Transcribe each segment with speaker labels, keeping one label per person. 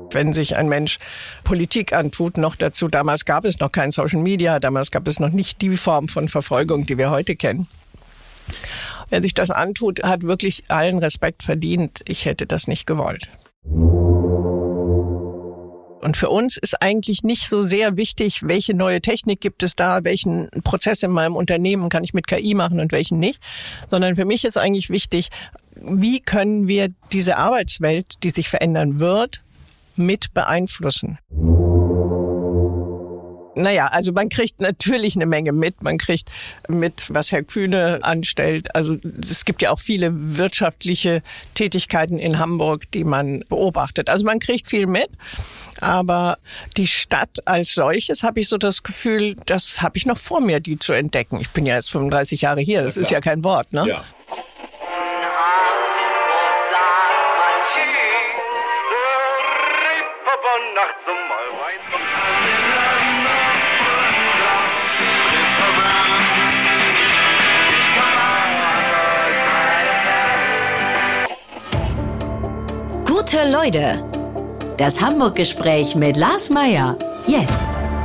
Speaker 1: wenn sich ein Mensch Politik antut, noch dazu, damals gab es noch kein Social Media, damals gab es noch nicht die Form von Verfolgung, die wir heute kennen. Wer sich das antut, hat wirklich allen Respekt verdient. Ich hätte das nicht gewollt. Und für uns ist eigentlich nicht so sehr wichtig, welche neue Technik gibt es da, welchen Prozess in meinem Unternehmen kann ich mit KI machen und welchen nicht, sondern für mich ist eigentlich wichtig, wie können wir diese Arbeitswelt, die sich verändern wird, mit beeinflussen. Naja, also man kriegt natürlich eine Menge mit. Man kriegt mit, was Herr Kühne anstellt. Also es gibt ja auch viele wirtschaftliche Tätigkeiten in Hamburg, die man beobachtet. Also man kriegt viel mit. Aber die Stadt als solches, habe ich so das Gefühl, das habe ich noch vor mir, die zu entdecken. Ich bin ja erst 35 Jahre hier. Das ist ja kein Wort, ne? Ja.
Speaker 2: Gute Leute, das Hamburg-Gespräch mit Lars Meyer, jetzt.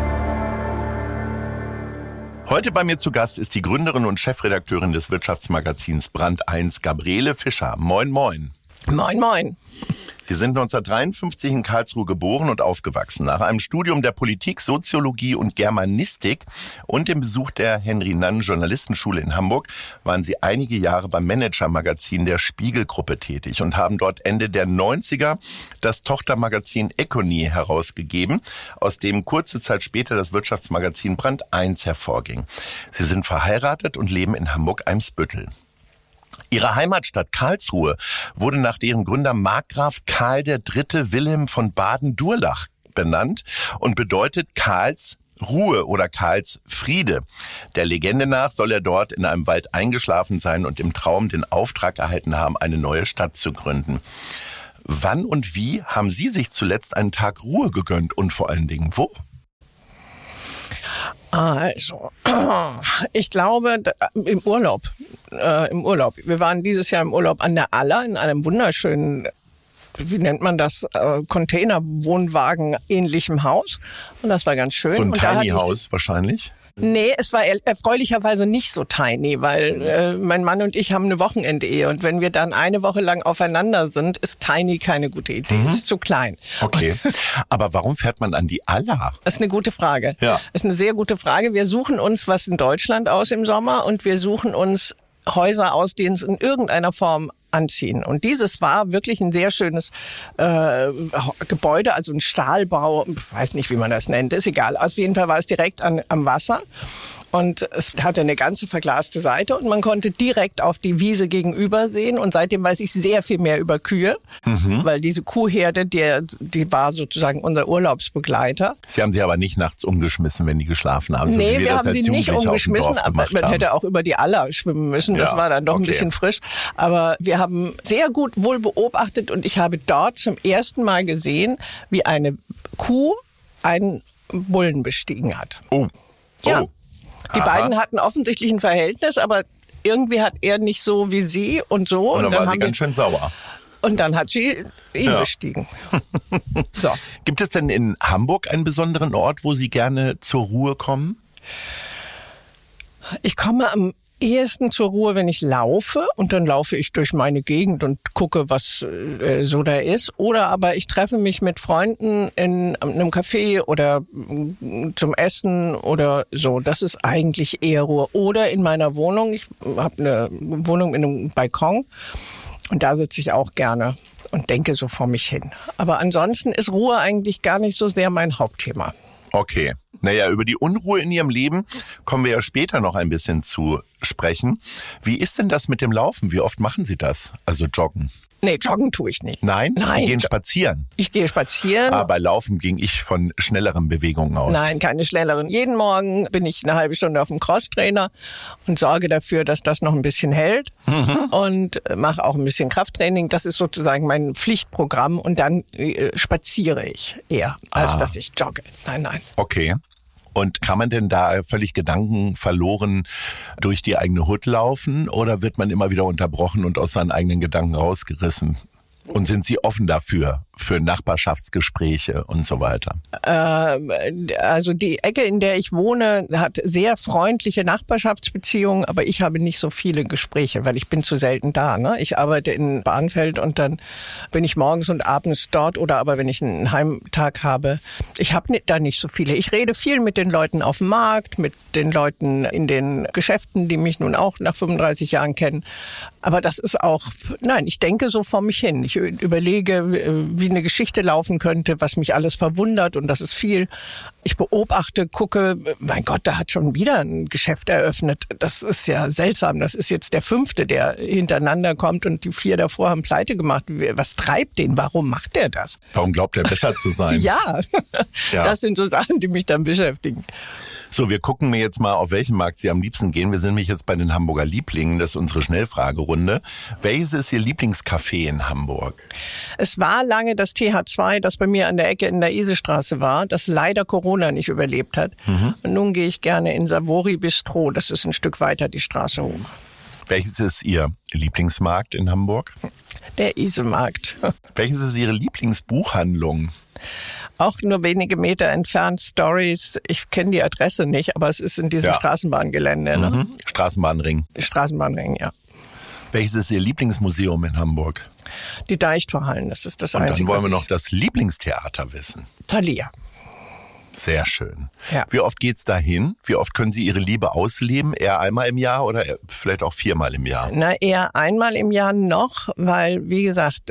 Speaker 3: Heute bei mir zu Gast ist die Gründerin und Chefredakteurin des Wirtschaftsmagazins Brand 1, Gabriele Fischer. Moin, moin.
Speaker 1: Moin, moin.
Speaker 3: Sie sind 1953 in Karlsruhe geboren und aufgewachsen. Nach einem Studium der Politik, Soziologie und Germanistik und dem Besuch der Henry-Nannen-Journalistenschule in Hamburg waren Sie einige Jahre beim Manager-Magazin der Spiegel-Gruppe tätig und haben dort Ende der 90er das Tochtermagazin Econie herausgegeben, aus dem kurze Zeit später das Wirtschaftsmagazin Brand 1 hervorging. Sie sind verheiratet und leben in Hamburg-Eimsbüttel. Ihre Heimatstadt Karlsruhe wurde nach deren Gründer Markgraf Karl III. Wilhelm von Baden-Durlach benannt und bedeutet Karlsruhe oder Karlsfriede. Der Legende nach soll er dort in einem Wald eingeschlafen sein und im Traum den Auftrag erhalten haben, eine neue Stadt zu gründen. Wann und wie haben Sie sich zuletzt einen Tag Ruhe gegönnt und vor allen Dingen wo?
Speaker 1: Also, ich glaube, im Urlaub. Wir waren dieses Jahr im Urlaub an der Aller in einem wunderschönen, wie nennt man das, Containerwohnwagen-ähnlichem Haus. Und das war ganz schön.
Speaker 3: So ein Tiny House wahrscheinlich?
Speaker 1: Nee, es war erfreulicherweise nicht so tiny, weil mein Mann und ich haben eine Wochenendehe und wenn wir dann eine Woche lang aufeinander sind, ist tiny keine gute Idee, ist zu klein.
Speaker 3: Okay, aber warum fährt man an die Aller?
Speaker 1: Das ist eine gute Frage.
Speaker 3: Ja.
Speaker 1: Das ist eine sehr gute Frage. Wir suchen uns was in Deutschland aus im Sommer und wir suchen uns Häuser aus, die uns in irgendeiner Form anziehen. Und dieses war wirklich ein sehr schönes Gebäude, also ein Stahlbau, ich weiß nicht, wie man das nennt, ist egal. Auf jeden Fall war es direkt am Wasser und es hatte eine ganze verglaste Seite und man konnte direkt auf die Wiese gegenüber sehen und seitdem weiß ich sehr viel mehr über Kühe, weil diese Kuhherde, die war sozusagen unser Urlaubsbegleiter.
Speaker 3: Sie haben sie aber nicht nachts umgeschmissen, wenn die geschlafen haben?
Speaker 1: Nee, wir haben sie nicht umgeschmissen, aber man hätte auch über die Aller schwimmen müssen, das war dann doch ein bisschen frisch, aber wir haben sehr gut wohl beobachtet und ich habe dort zum ersten Mal gesehen, wie eine Kuh einen Bullen bestiegen hat.
Speaker 3: Oh.
Speaker 1: Ja.
Speaker 3: Oh.
Speaker 1: Die beiden hatten offensichtlich ein Verhältnis, aber irgendwie hat er nicht so wie sie und so.
Speaker 3: Und dann war sie ganz schön sauer.
Speaker 1: Und dann hat sie ihn bestiegen. So.
Speaker 3: Gibt es denn in Hamburg einen besonderen Ort, wo Sie gerne zur Ruhe kommen?
Speaker 1: Ich komme am ehesten zur Ruhe, wenn ich laufe und dann laufe ich durch meine Gegend und gucke, was so da ist. Oder aber ich treffe mich mit Freunden in einem Café oder zum Essen oder so. Das ist eigentlich eher Ruhe. Oder in meiner Wohnung. Ich habe eine Wohnung in einem Balkon und da sitze ich auch gerne und denke so vor mich hin. Aber ansonsten ist Ruhe eigentlich gar nicht so sehr mein Hauptthema.
Speaker 3: Okay. Naja, über die Unruhe in Ihrem Leben kommen wir ja später noch ein bisschen zu sprechen. Wie ist denn das mit dem Laufen? Wie oft machen Sie das? Also joggen?
Speaker 1: Nee, joggen tue ich nicht.
Speaker 3: Nein? Sie gehen spazieren?
Speaker 1: Ich gehe spazieren.
Speaker 3: Aber bei Laufen ging ich von schnelleren Bewegungen aus.
Speaker 1: Nein, keine schnelleren. Jeden Morgen bin ich eine halbe Stunde auf dem Crosstrainer und sorge dafür, dass das noch ein bisschen hält und mache auch ein bisschen Krafttraining. Das ist sozusagen mein Pflichtprogramm und dann spaziere ich eher, als dass ich jogge. Nein.
Speaker 3: Okay. Und kann man denn da völlig gedankenverloren durch die eigene Hut laufen oder wird man immer wieder unterbrochen und aus seinen eigenen Gedanken rausgerissen? Und sind Sie offen dafür, für Nachbarschaftsgespräche und so weiter?
Speaker 1: Also die Ecke, in der ich wohne, hat sehr freundliche Nachbarschaftsbeziehungen, aber ich habe nicht so viele Gespräche, weil ich bin zu selten da. Ne? Ich arbeite in Barnfeld und dann bin ich morgens und abends dort oder aber wenn ich einen Heimtag habe. Ich habe da nicht so viele. Ich rede viel mit den Leuten auf dem Markt, mit den Leuten in den Geschäften, die mich nun auch nach 35 Jahren kennen. Aber das ist auch, nein, ich denke so vor mich hin. Ich überlege, wie eine Geschichte laufen könnte, was mich alles verwundert und das ist viel. Ich beobachte, gucke, mein Gott, da hat schon wieder ein Geschäft eröffnet. Das ist ja seltsam. Das ist jetzt der 5., der hintereinander kommt und die 4 davor haben pleite gemacht. Was treibt den? Warum macht der das?
Speaker 3: Warum glaubt er besser zu sein?
Speaker 1: Ja, das sind so Sachen, die mich dann beschäftigen.
Speaker 3: So, wir gucken mir jetzt mal, auf welchen Markt Sie am liebsten gehen. Wir sind nämlich jetzt bei den Hamburger Lieblingen. Das ist unsere Schnellfragerunde. Welches ist Ihr Lieblingscafé in Hamburg?
Speaker 1: Es war lange das TH2, das bei mir an der Ecke in der Isestraße war, das leider Corona nicht überlebt hat. Und nun gehe ich gerne in Savori Bistro. Das ist ein Stück weiter die Straße hoch.
Speaker 3: Welches ist Ihr Lieblingsmarkt in Hamburg?
Speaker 1: Der Isemarkt.
Speaker 3: Welches ist Ihre Lieblingsbuchhandlung?
Speaker 1: Auch nur wenige Meter entfernt, Stories. Ich kenne die Adresse nicht, aber es ist in diesem Straßenbahngelände. Ne?
Speaker 3: Straßenbahnring.
Speaker 1: Straßenbahnring, ja.
Speaker 3: Welches ist Ihr Lieblingsmuseum in Hamburg?
Speaker 1: Die Deichtorhallen, das ist das
Speaker 3: Und
Speaker 1: Einzige.
Speaker 3: dann wollen wir noch das Lieblingstheater wissen.
Speaker 1: Thalia.
Speaker 3: Sehr schön.
Speaker 1: Ja.
Speaker 3: Wie oft geht's dahin? Wie oft können Sie Ihre Liebe ausleben? Eher einmal im Jahr oder vielleicht auch 4-mal im Jahr?
Speaker 1: Na, eher einmal im Jahr noch, weil, wie gesagt,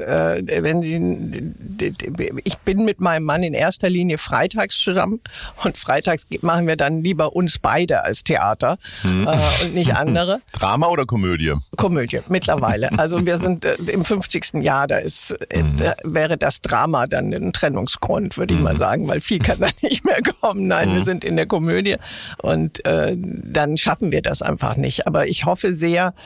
Speaker 1: ich bin mit meinem Mann in erster Linie freitags zusammen und freitags machen wir dann lieber uns beide als Theater und nicht andere.
Speaker 3: Drama oder Komödie?
Speaker 1: Komödie, mittlerweile. Also wir sind im 50. Jahr, da wäre das Drama dann ein Trennungsgrund, würde ich mal sagen, weil viel kann da nicht mehr kommen. Nein, wir sind in der Komödie und dann schaffen wir das einfach nicht. Aber ich hoffe sehr,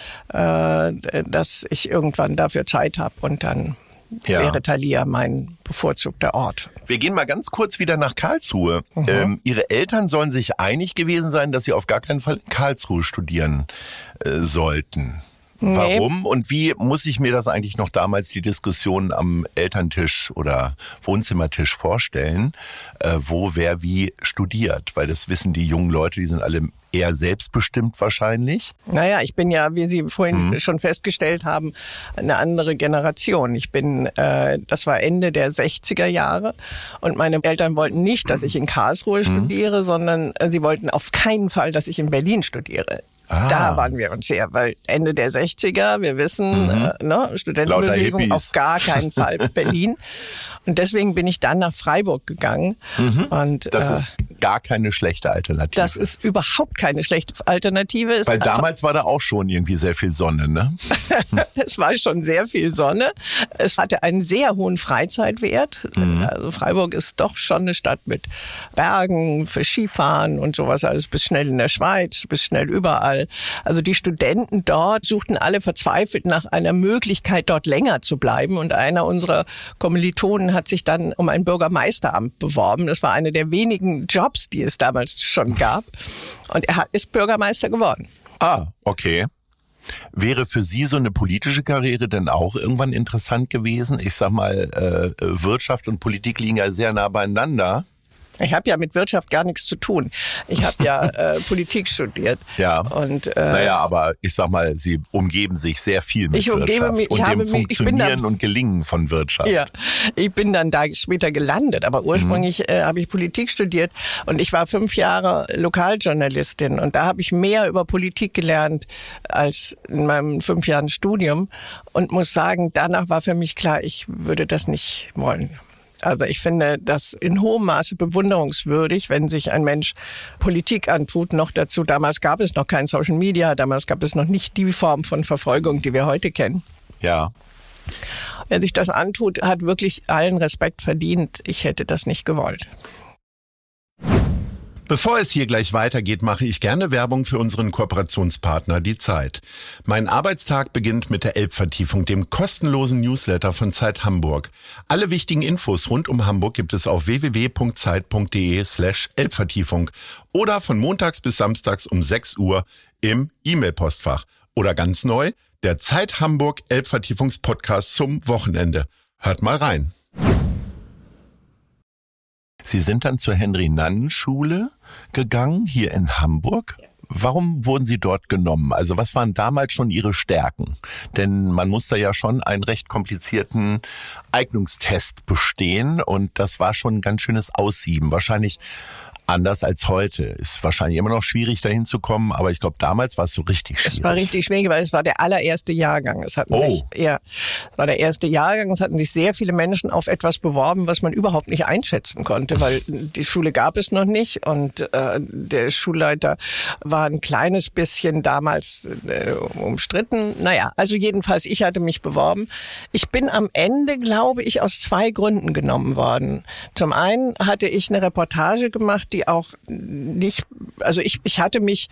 Speaker 1: dass ich irgendwann dafür Zeit habe und dann wäre Thalia mein bevorzugter Ort.
Speaker 3: Wir gehen mal ganz kurz wieder nach Karlsruhe. Ihre Eltern sollen sich einig gewesen sein, dass Sie auf gar keinen Fall in Karlsruhe studieren sollten. Warum und wie muss ich mir das eigentlich noch damals die Diskussion am Elterntisch oder Wohnzimmertisch vorstellen, wo wer wie studiert? Weil das wissen die jungen Leute, die sind alle eher selbstbestimmt wahrscheinlich.
Speaker 1: Naja, ich bin ja, wie Sie vorhin schon festgestellt haben, eine andere Generation. Ich bin, das war Ende der 60er Jahre und meine Eltern wollten nicht, dass ich in Karlsruhe studiere, sondern sie wollten auf keinen Fall, dass ich in Berlin studiere. Da waren wir uns her, weil Ende der 60er, wir wissen, Studentenbewegung, auf gar keinen Fall Berlin. Und deswegen bin ich dann nach Freiburg gegangen. Und
Speaker 3: das ist gar keine schlechte Alternative.
Speaker 1: Das ist überhaupt keine schlechte Alternative.
Speaker 3: Weil damals war da auch schon irgendwie sehr viel Sonne, ne?
Speaker 1: Es war schon sehr viel Sonne. Es hatte einen sehr hohen Freizeitwert. Also Freiburg ist doch schon eine Stadt mit Bergen für Skifahren und sowas alles. Bis schnell in der Schweiz, bis schnell überall. Also die Studenten dort suchten alle verzweifelt nach einer Möglichkeit, dort länger zu bleiben. Und einer unserer Kommilitonen hat sich dann um ein Bürgermeisteramt beworben. Das war eine der wenigen Jobs, die es damals schon gab. Und er ist Bürgermeister geworden.
Speaker 3: Ah, okay. Wäre für Sie so eine politische Karriere denn auch irgendwann interessant gewesen? Ich sag mal, Wirtschaft und Politik liegen ja sehr nah beieinander.
Speaker 1: Ich habe ja mit Wirtschaft gar nichts zu tun. Ich habe ja Politik studiert.
Speaker 3: Ja.
Speaker 1: Und,
Speaker 3: naja, aber ich sag mal, Sie umgeben sich sehr viel mit Wirtschaft und dem Funktionieren und Gelingen von Wirtschaft.
Speaker 1: Ja, ich bin dann da später gelandet, aber ursprünglich habe ich Politik studiert und ich war 5 Jahre Lokaljournalistin und da habe ich mehr über Politik gelernt als in meinem 5 Jahren Studium und muss sagen, danach war für mich klar, ich würde das nicht wollen. Also ich finde das in hohem Maße bewunderungswürdig, wenn sich ein Mensch Politik antut. Noch dazu, damals gab es noch kein Social Media, damals gab es noch nicht die Form von Verfolgung, die wir heute kennen.
Speaker 3: Ja.
Speaker 1: Wer sich das antut, hat wirklich allen Respekt verdient. Ich hätte das nicht gewollt.
Speaker 3: Bevor es hier gleich weitergeht, mache ich gerne Werbung für unseren Kooperationspartner Die Zeit. Mein Arbeitstag beginnt mit der Elbvertiefung, dem kostenlosen Newsletter von Zeit Hamburg. Alle wichtigen Infos rund um Hamburg gibt es auf www.zeit.de/Elbvertiefung oder von montags bis samstags um 6 Uhr im E-Mail-Postfach. Oder ganz neu, der Zeit Hamburg Elbvertiefungspodcast zum Wochenende. Hört mal rein. Sie sind dann zur Henry-Nannen-Schule gegangen, hier in Hamburg. Warum wurden Sie dort genommen? Also was waren damals schon Ihre Stärken? Denn man musste ja schon einen recht komplizierten Eignungstest bestehen und das war schon ein ganz schönes Aussieben. Wahrscheinlich anders als heute. Ist wahrscheinlich immer noch schwierig, dahin zu kommen, aber ich glaube, damals war es so richtig schwierig.
Speaker 1: Es war richtig schwierig, weil es war der allererste Jahrgang. Es war der erste Jahrgang. Es hatten sich sehr viele Menschen auf etwas beworben, was man überhaupt nicht einschätzen konnte, weil die Schule gab es noch nicht und der Schulleiter war ein kleines bisschen damals umstritten. Naja, also jedenfalls, ich hatte mich beworben. Ich bin am Ende, glaube ich, aus 2 Gründen genommen worden. Zum einen hatte ich eine Reportage gemacht, die auch nicht, also ich hatte mich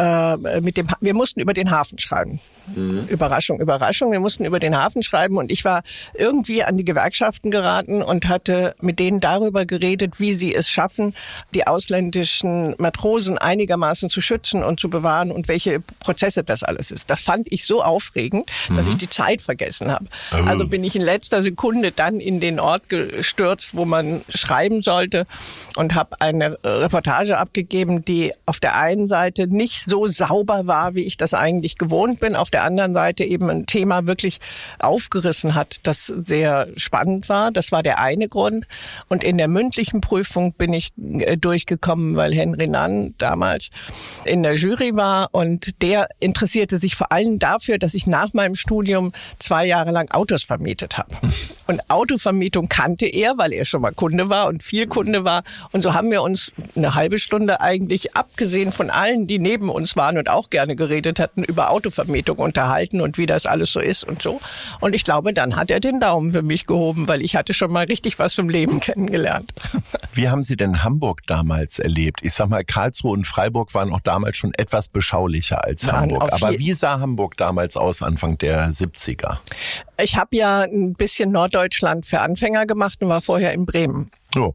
Speaker 1: wir mussten über den Hafen schreiben. Überraschung, Überraschung. Wir mussten über den Hafen schreiben und ich war irgendwie an die Gewerkschaften geraten und hatte mit denen darüber geredet, wie sie es schaffen, die ausländischen Matrosen einigermaßen zu schützen und zu bewahren und welche Prozesse das alles ist. Das fand ich so aufregend, dass ich die Zeit vergessen habe. Also bin ich in letzter Sekunde dann in den Ort gestürzt, wo man schreiben sollte und habe eine Reportage abgegeben, die auf der einen Seite nicht so sauber war, wie ich das eigentlich gewohnt bin, auf der anderen Seite eben ein Thema wirklich aufgerissen hat, das sehr spannend war. Das war der eine Grund. Und in der mündlichen Prüfung bin ich durchgekommen, weil Henry Nannen damals in der Jury war und der interessierte sich vor allem dafür, dass ich nach meinem Studium 2 Jahre lang Autos vermietet habe. Und Autovermietung kannte er, weil er schon mal Kunde war und viel Kunde war. Und so haben wir uns eine halbe Stunde eigentlich, abgesehen von allen, die neben uns waren und auch gerne geredet hatten, über Autovermietung unterhalten und wie das alles so ist und so. Und ich glaube, dann hat er den Daumen für mich gehoben, weil ich hatte schon mal richtig was vom Leben kennengelernt.
Speaker 3: Wie haben Sie denn Hamburg damals erlebt? Ich sag mal, Karlsruhe und Freiburg waren auch damals schon etwas beschaulicher als Hamburg. Aber wie sah Hamburg damals aus, Anfang der 70er?
Speaker 1: Ich habe ja ein bisschen Norddeutschland für Anfänger gemacht und war vorher in Bremen.
Speaker 3: Oh.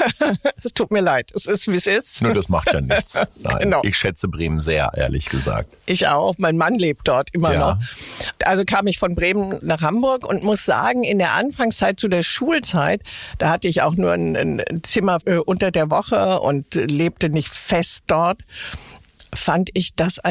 Speaker 1: Es tut mir leid, es ist, wie es ist.
Speaker 3: Nö, das macht ja nichts. Nein, genau. Ich schätze Bremen sehr, ehrlich gesagt.
Speaker 1: Ich auch, mein Mann lebt dort immer noch. Also kam ich von Bremen nach Hamburg und muss sagen, in der Anfangszeit zu der Schulzeit, da hatte ich auch nur ein Zimmer unter der Woche und lebte nicht fest dort. Fand ich das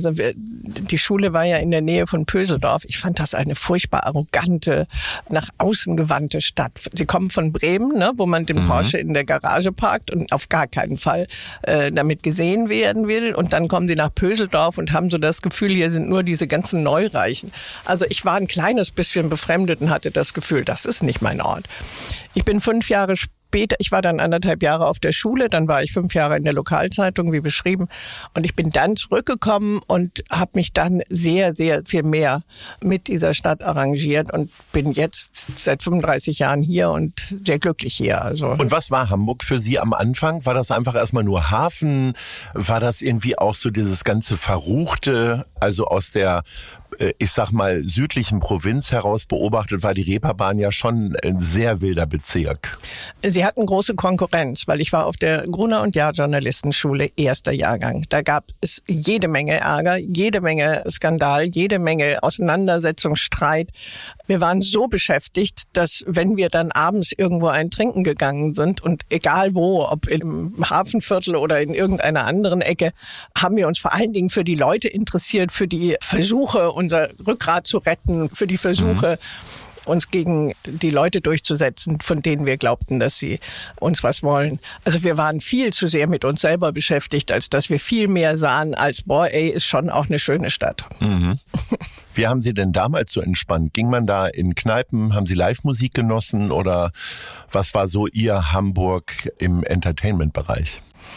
Speaker 1: die Schule war ja in der Nähe von Pöseldorf. Ich fand das eine furchtbar arrogante, nach außen gewandte Stadt. Sie kommen von Bremen, ne, wo man den Porsche in der Garage parkt und auf gar keinen Fall damit gesehen werden will. Und dann kommen sie nach Pöseldorf und haben so das Gefühl, hier sind nur diese ganzen Neureichen. Also ich war ein kleines bisschen befremdet und hatte das Gefühl, das ist nicht mein Ort. Ich bin 5 Jahre später, ich war dann 1,5 Jahre auf der Schule, dann war ich 5 Jahre in der Lokalzeitung, wie beschrieben. Und ich bin dann zurückgekommen und habe mich dann sehr, sehr viel mehr mit dieser Stadt arrangiert und bin jetzt seit 35 Jahren hier und sehr glücklich hier. Also.
Speaker 3: Und was war Hamburg für Sie am Anfang? War das einfach erstmal nur Hafen? War das irgendwie auch so dieses ganze Verruchte, also aus der, ich sag mal, südlichen Provinz heraus beobachtet, war die Reeperbahn ja schon ein sehr wilder Bezirk.
Speaker 1: Sie hatten große Konkurrenz, weil ich war auf der Gruner und Jahr Journalistenschule, 1. Jahrgang. Da gab es jede Menge Ärger, jede Menge Skandal, jede Menge Auseinandersetzung, Streit. Wir waren so beschäftigt, dass wenn wir dann abends irgendwo ein Trinken gegangen sind und egal wo, ob im Hafenviertel oder in irgendeiner anderen Ecke, haben wir uns vor allen Dingen für die Leute interessiert, für die Versuche, unser Rückgrat zu retten, für die Versuche, uns gegen die Leute durchzusetzen, von denen wir glaubten, dass sie uns was wollen. Also wir waren viel zu sehr mit uns selber beschäftigt, als dass wir viel mehr sahen als, ist schon auch eine schöne Stadt.
Speaker 3: Mhm. Wie haben Sie denn damals so entspannt? Ging man da in Kneipen? Haben Sie Live-Musik genossen? Oder was war so Ihr Hamburg im Entertainment-Bereich?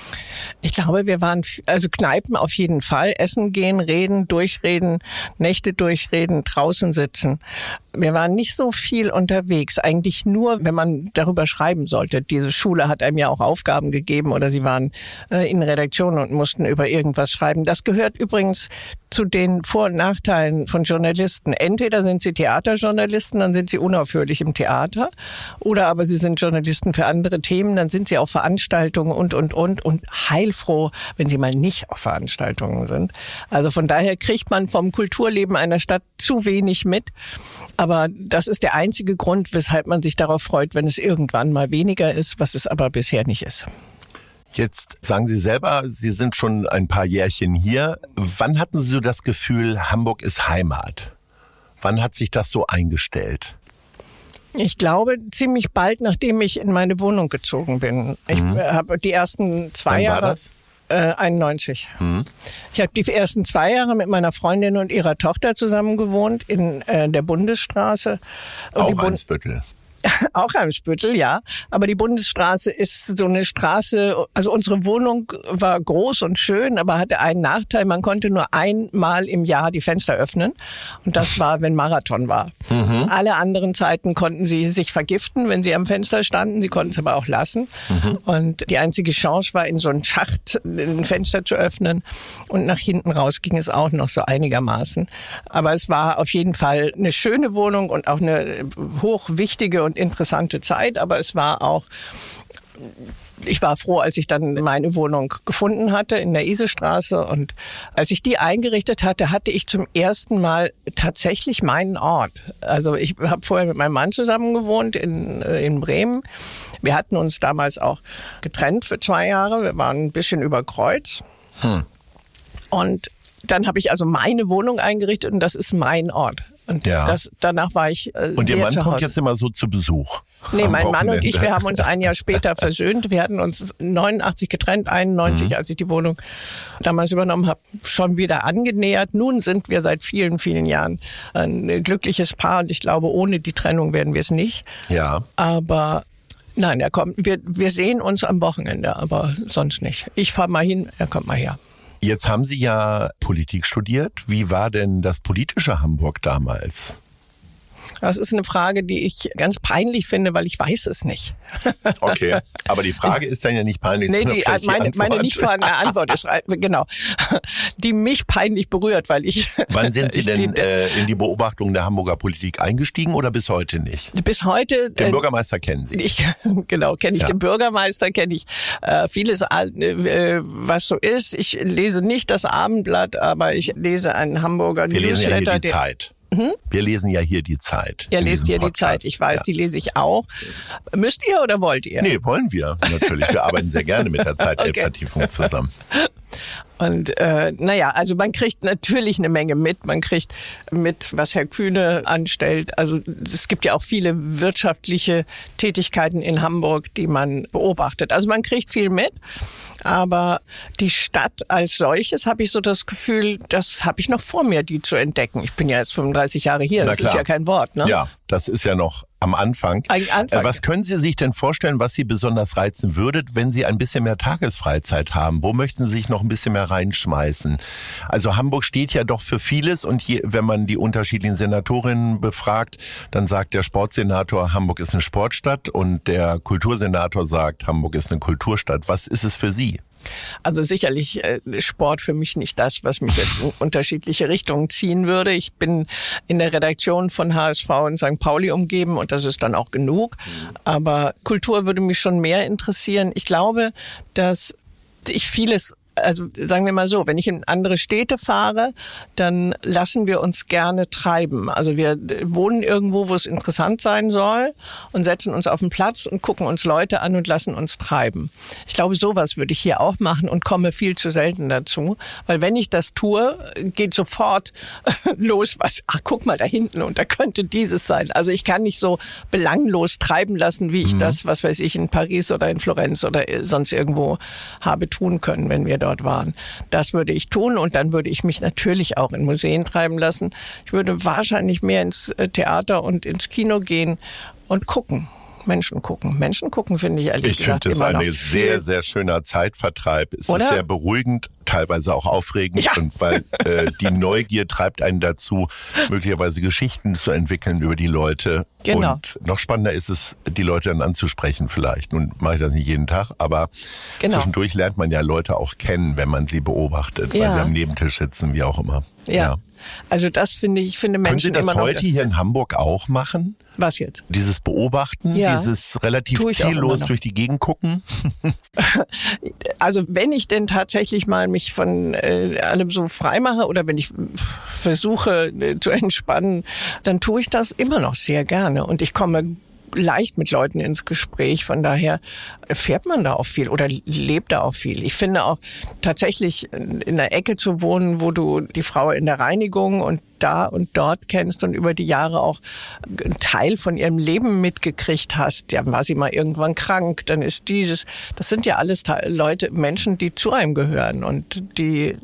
Speaker 1: Ich glaube, wir waren, also Kneipen auf jeden Fall, essen gehen, reden, durchreden, Nächte durchreden, draußen sitzen. Wir waren nicht so viel unterwegs, eigentlich nur, wenn man darüber schreiben sollte. Diese Schule hat einem ja auch Aufgaben gegeben oder sie waren in Redaktion und mussten über irgendwas schreiben. Das gehört übrigens zu den Vor- und Nachteilen von Journalisten. Entweder sind sie Theaterjournalisten, dann sind sie unaufhörlich im Theater, oder aber sie sind Journalisten für andere Themen, dann sind sie auf Veranstaltungen und heilfroh, wenn sie mal nicht auf Veranstaltungen sind. Also von daher kriegt man vom Kulturleben einer Stadt zu wenig mit. Aber das ist der einzige Grund, weshalb man sich darauf freut, wenn es irgendwann mal weniger ist, was es aber bisher nicht ist.
Speaker 3: Jetzt sagen Sie selber, Sie sind schon ein paar Jährchen hier. Wann hatten Sie so das Gefühl, Hamburg ist Heimat? Wann hat sich das so eingestellt?
Speaker 1: Ich glaube, ziemlich bald, nachdem ich in meine Wohnung gezogen bin. Ich habe die ersten 2 Jahre...
Speaker 3: Wann war das?
Speaker 1: 91. Ich habe die ersten 2 Jahre mit meiner Freundin und ihrer Tochter zusammen gewohnt in der Bundesstraße. Und
Speaker 3: auch Eimsbüttel.
Speaker 1: Auch Eimsbüttel, ja. Aber die Bundesstraße ist so eine Straße, also unsere Wohnung war groß und schön, aber hatte einen Nachteil, man konnte nur einmal im Jahr die Fenster öffnen. Und das war, wenn Marathon war. Alle anderen Zeiten konnten sie sich vergiften, wenn sie am Fenster standen. Sie konnten es aber auch lassen. Und die einzige Chance war, in so einen Schacht ein Fenster zu öffnen. Und nach hinten raus ging es auch noch so einigermaßen. Aber es war auf jeden Fall eine schöne Wohnung und auch eine hochwichtige und interessante Zeit, aber es war auch, ich war froh, als ich dann meine Wohnung gefunden hatte in der Isestraße, und als ich die eingerichtet hatte, hatte ich zum ersten Mal tatsächlich meinen Ort. Also ich habe vorher mit meinem Mann zusammen gewohnt in Bremen. Wir hatten uns damals auch getrennt für 2 Jahre. Wir waren ein bisschen über Kreuz. Und dann habe ich also meine Wohnung eingerichtet und das ist mein Ort. Und danach war ich
Speaker 3: Und Ihr Mann kommt jetzt immer so zu Besuch?
Speaker 1: Nee, mein Mann und ich, wir haben uns ein Jahr später versöhnt. Wir hatten uns 89 getrennt, 91, als ich die Wohnung damals übernommen habe, schon wieder angenähert. Nun sind wir seit vielen, vielen Jahren ein glückliches Paar und ich glaube, ohne die Trennung werden wir es nicht.
Speaker 3: Ja.
Speaker 1: Aber nein, er kommt. Wir sehen uns am Wochenende, aber sonst nicht. Ich fahre mal hin, er kommt mal her.
Speaker 3: Jetzt haben Sie ja Politik studiert. Wie war denn das politische Hamburg damals?
Speaker 1: Das ist eine Frage, die ich ganz peinlich finde, weil ich weiß es nicht.
Speaker 3: Okay, aber die Frage ist dann ja nicht peinlich,
Speaker 1: nee,
Speaker 3: sondern
Speaker 1: meine nicht vorhandene Antwort ist, genau, die mich peinlich berührt, weil ich...
Speaker 3: Wann sind Sie denn in die Beobachtung der Hamburger Politik eingestiegen oder bis heute nicht?
Speaker 1: Bis heute...
Speaker 3: Den Bürgermeister kennen Sie?
Speaker 1: Kenne ich den Bürgermeister, kenne ich vieles, was so ist. Ich lese nicht das Abendblatt, aber ich lese einen Hamburger Newsletter.
Speaker 3: Wir lesen ja hier die Zeit. Wir lesen ja hier die Zeit.
Speaker 1: Ihr lest hier die Zeit, ich weiß, die lese ich auch. Müsst ihr oder wollt ihr?
Speaker 3: Nee, wollen wir natürlich. Wir arbeiten sehr gerne mit der Zeit-Elb-Vertiefung zusammen.
Speaker 1: Und also man kriegt natürlich eine Menge mit. Man kriegt mit, was Herr Kühne anstellt. Also es gibt ja auch viele wirtschaftliche Tätigkeiten in Hamburg, die man beobachtet. Also man kriegt viel mit. Aber die Stadt als solches, habe ich so das Gefühl, das habe ich noch vor mir, die zu entdecken. Ich bin ja jetzt 35 Jahre hier, das ist ja kein Wort, ne?
Speaker 3: Ja, das ist ja noch am Anfang. Was können Sie sich denn vorstellen, was Sie besonders reizen würdet, wenn Sie ein bisschen mehr Tagesfreizeit haben? Wo möchten Sie sich noch ein bisschen mehr reinschmeißen? Also Hamburg steht ja doch für vieles und wenn man die unterschiedlichen Senatorinnen befragt, dann sagt der Sportsenator, Hamburg ist eine Sportstadt und der Kultursenator sagt, Hamburg ist eine Kulturstadt. Was ist es für Sie?
Speaker 1: Also sicherlich Sport für mich nicht das, was mich jetzt in unterschiedliche Richtungen ziehen würde. Ich bin in der Redaktion von HSV in St. Pauli umgeben und das ist dann auch genug. Aber Kultur würde mich schon mehr interessieren. Ich glaube, dass ich vieles... Also sagen wir mal so, wenn ich in andere Städte fahre, dann lassen wir uns gerne treiben. Also wir wohnen irgendwo, wo es interessant sein soll und setzen uns auf den Platz und gucken uns Leute an und lassen uns treiben. Ich glaube, sowas würde ich hier auch machen und komme viel zu selten dazu. Weil wenn ich das tue, geht sofort los, guck mal da hinten und da könnte dieses sein. Also ich kann nicht so belanglos treiben lassen, wie ich das, was weiß ich, in Paris oder in Florenz oder sonst irgendwo habe tun können, wenn wir dort waren. Das würde ich tun und dann würde ich mich natürlich auch in Museen treiben lassen. Ich würde wahrscheinlich mehr ins Theater und ins Kino gehen und gucken. Menschen gucken. Menschen gucken finde ich ehrlich gesagt immer noch.
Speaker 3: Ich finde, es ist ein sehr, sehr schöner Zeitvertreib. Es ist sehr beruhigend, teilweise auch aufregend.
Speaker 1: Ja.
Speaker 3: Und weil die Neugier treibt einen dazu, möglicherweise Geschichten zu entwickeln über die Leute.
Speaker 1: Genau.
Speaker 3: Und noch spannender ist es, die Leute dann anzusprechen vielleicht. Nun mache ich das nicht jeden Tag, aber zwischendurch lernt man ja Leute auch kennen, wenn man sie beobachtet, weil sie am Nebentisch sitzen, wie auch immer.
Speaker 1: Ja. Also das finde Menschen immer noch...
Speaker 3: Können Sie das heute hier in Hamburg auch machen?
Speaker 1: Was jetzt?
Speaker 3: Dieses Beobachten, dieses relativ ziellos durch die Gegend gucken?
Speaker 1: Also wenn ich denn tatsächlich mal mich von allem so frei mache oder wenn ich versuche zu entspannen, dann tue ich das immer noch sehr gerne. Und ich komme leicht mit Leuten ins Gespräch. Von daher erfährt man da auch viel oder lebt da auch viel. Ich finde auch tatsächlich in der Ecke zu wohnen, wo du die Frau in der Reinigung und da und dort kennst und über die Jahre auch einen Teil von ihrem Leben mitgekriegt hast. Ja, war sie mal irgendwann krank, dann ist das sind ja alles Menschen, die zu einem gehören und die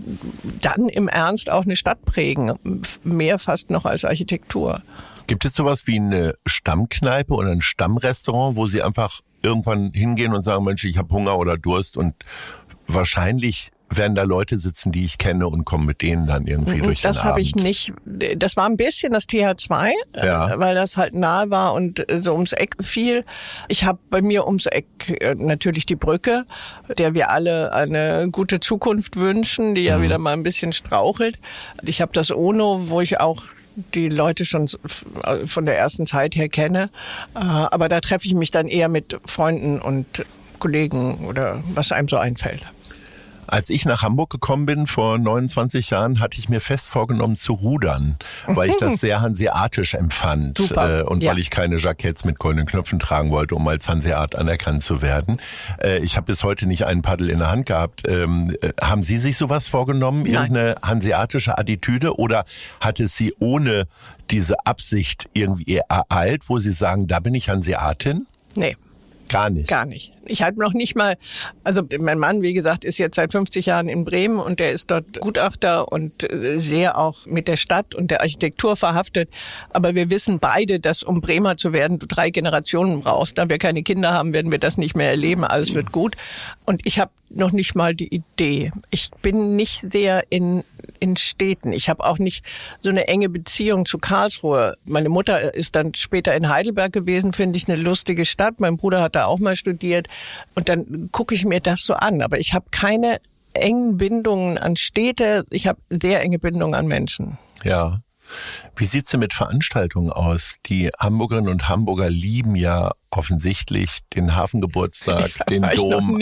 Speaker 1: dann im Ernst auch eine Stadt prägen. Mehr fast noch als Architektur.
Speaker 3: Gibt es sowas wie eine Stammkneipe oder ein Stammrestaurant, wo Sie einfach irgendwann hingehen und sagen, Mensch, ich habe Hunger oder Durst und wahrscheinlich werden da Leute sitzen, die ich kenne und kommen mit denen dann irgendwie durch den Abend?
Speaker 1: Das habe ich nicht. Das war ein bisschen das TH2, weil das halt nahe war und so ums Eck fiel. Ich habe bei mir ums Eck natürlich die Brücke, der wir alle eine gute Zukunft wünschen, die ja wieder mal ein bisschen strauchelt. Ich habe das Ono, wo ich auch die Leute schon von der ersten Zeit her kenne. Aber da treffe ich mich dann eher mit Freunden und Kollegen oder was einem so einfällt.
Speaker 3: Als ich nach Hamburg gekommen bin, vor 29 Jahren, hatte ich mir fest vorgenommen zu rudern, weil ich das sehr hanseatisch empfand.
Speaker 1: Super.
Speaker 3: Und weil ich keine Jacketts mit goldenen Knöpfen tragen wollte, um als Hanseat anerkannt zu werden. Ich habe bis heute nicht einen Paddel in der Hand gehabt. Haben Sie sich sowas vorgenommen?
Speaker 1: Nein.
Speaker 3: Irgendeine hanseatische Attitüde? Oder hat es Sie ohne diese Absicht irgendwie ereilt, wo Sie sagen, da bin ich Hanseatin?
Speaker 1: Nee.
Speaker 3: Gar nicht?
Speaker 1: Gar nicht. Ich halte noch nicht mal, also mein Mann, wie gesagt, ist jetzt seit 50 Jahren in Bremen und der ist dort Gutachter und sehr auch mit der Stadt und der Architektur verhaftet. Aber wir wissen beide, dass um Bremer zu werden, du 3 Generationen brauchst. Da wir keine Kinder haben, werden wir das nicht mehr erleben. Alles wird gut. Und ich habe noch nicht mal die Idee. Ich bin nicht sehr in Städten. Ich habe auch nicht so eine enge Beziehung zu Karlsruhe. Meine Mutter ist dann später in Heidelberg gewesen, finde ich eine lustige Stadt. Mein Bruder hat da auch mal studiert. Und dann gucke ich mir das so an. Aber ich habe keine engen Bindungen an Städte. Ich habe sehr enge Bindungen an Menschen.
Speaker 3: Ja. Wie sieht's denn mit Veranstaltungen aus? Die Hamburgerinnen und Hamburger lieben ja offensichtlich den Hafengeburtstag, den Dom,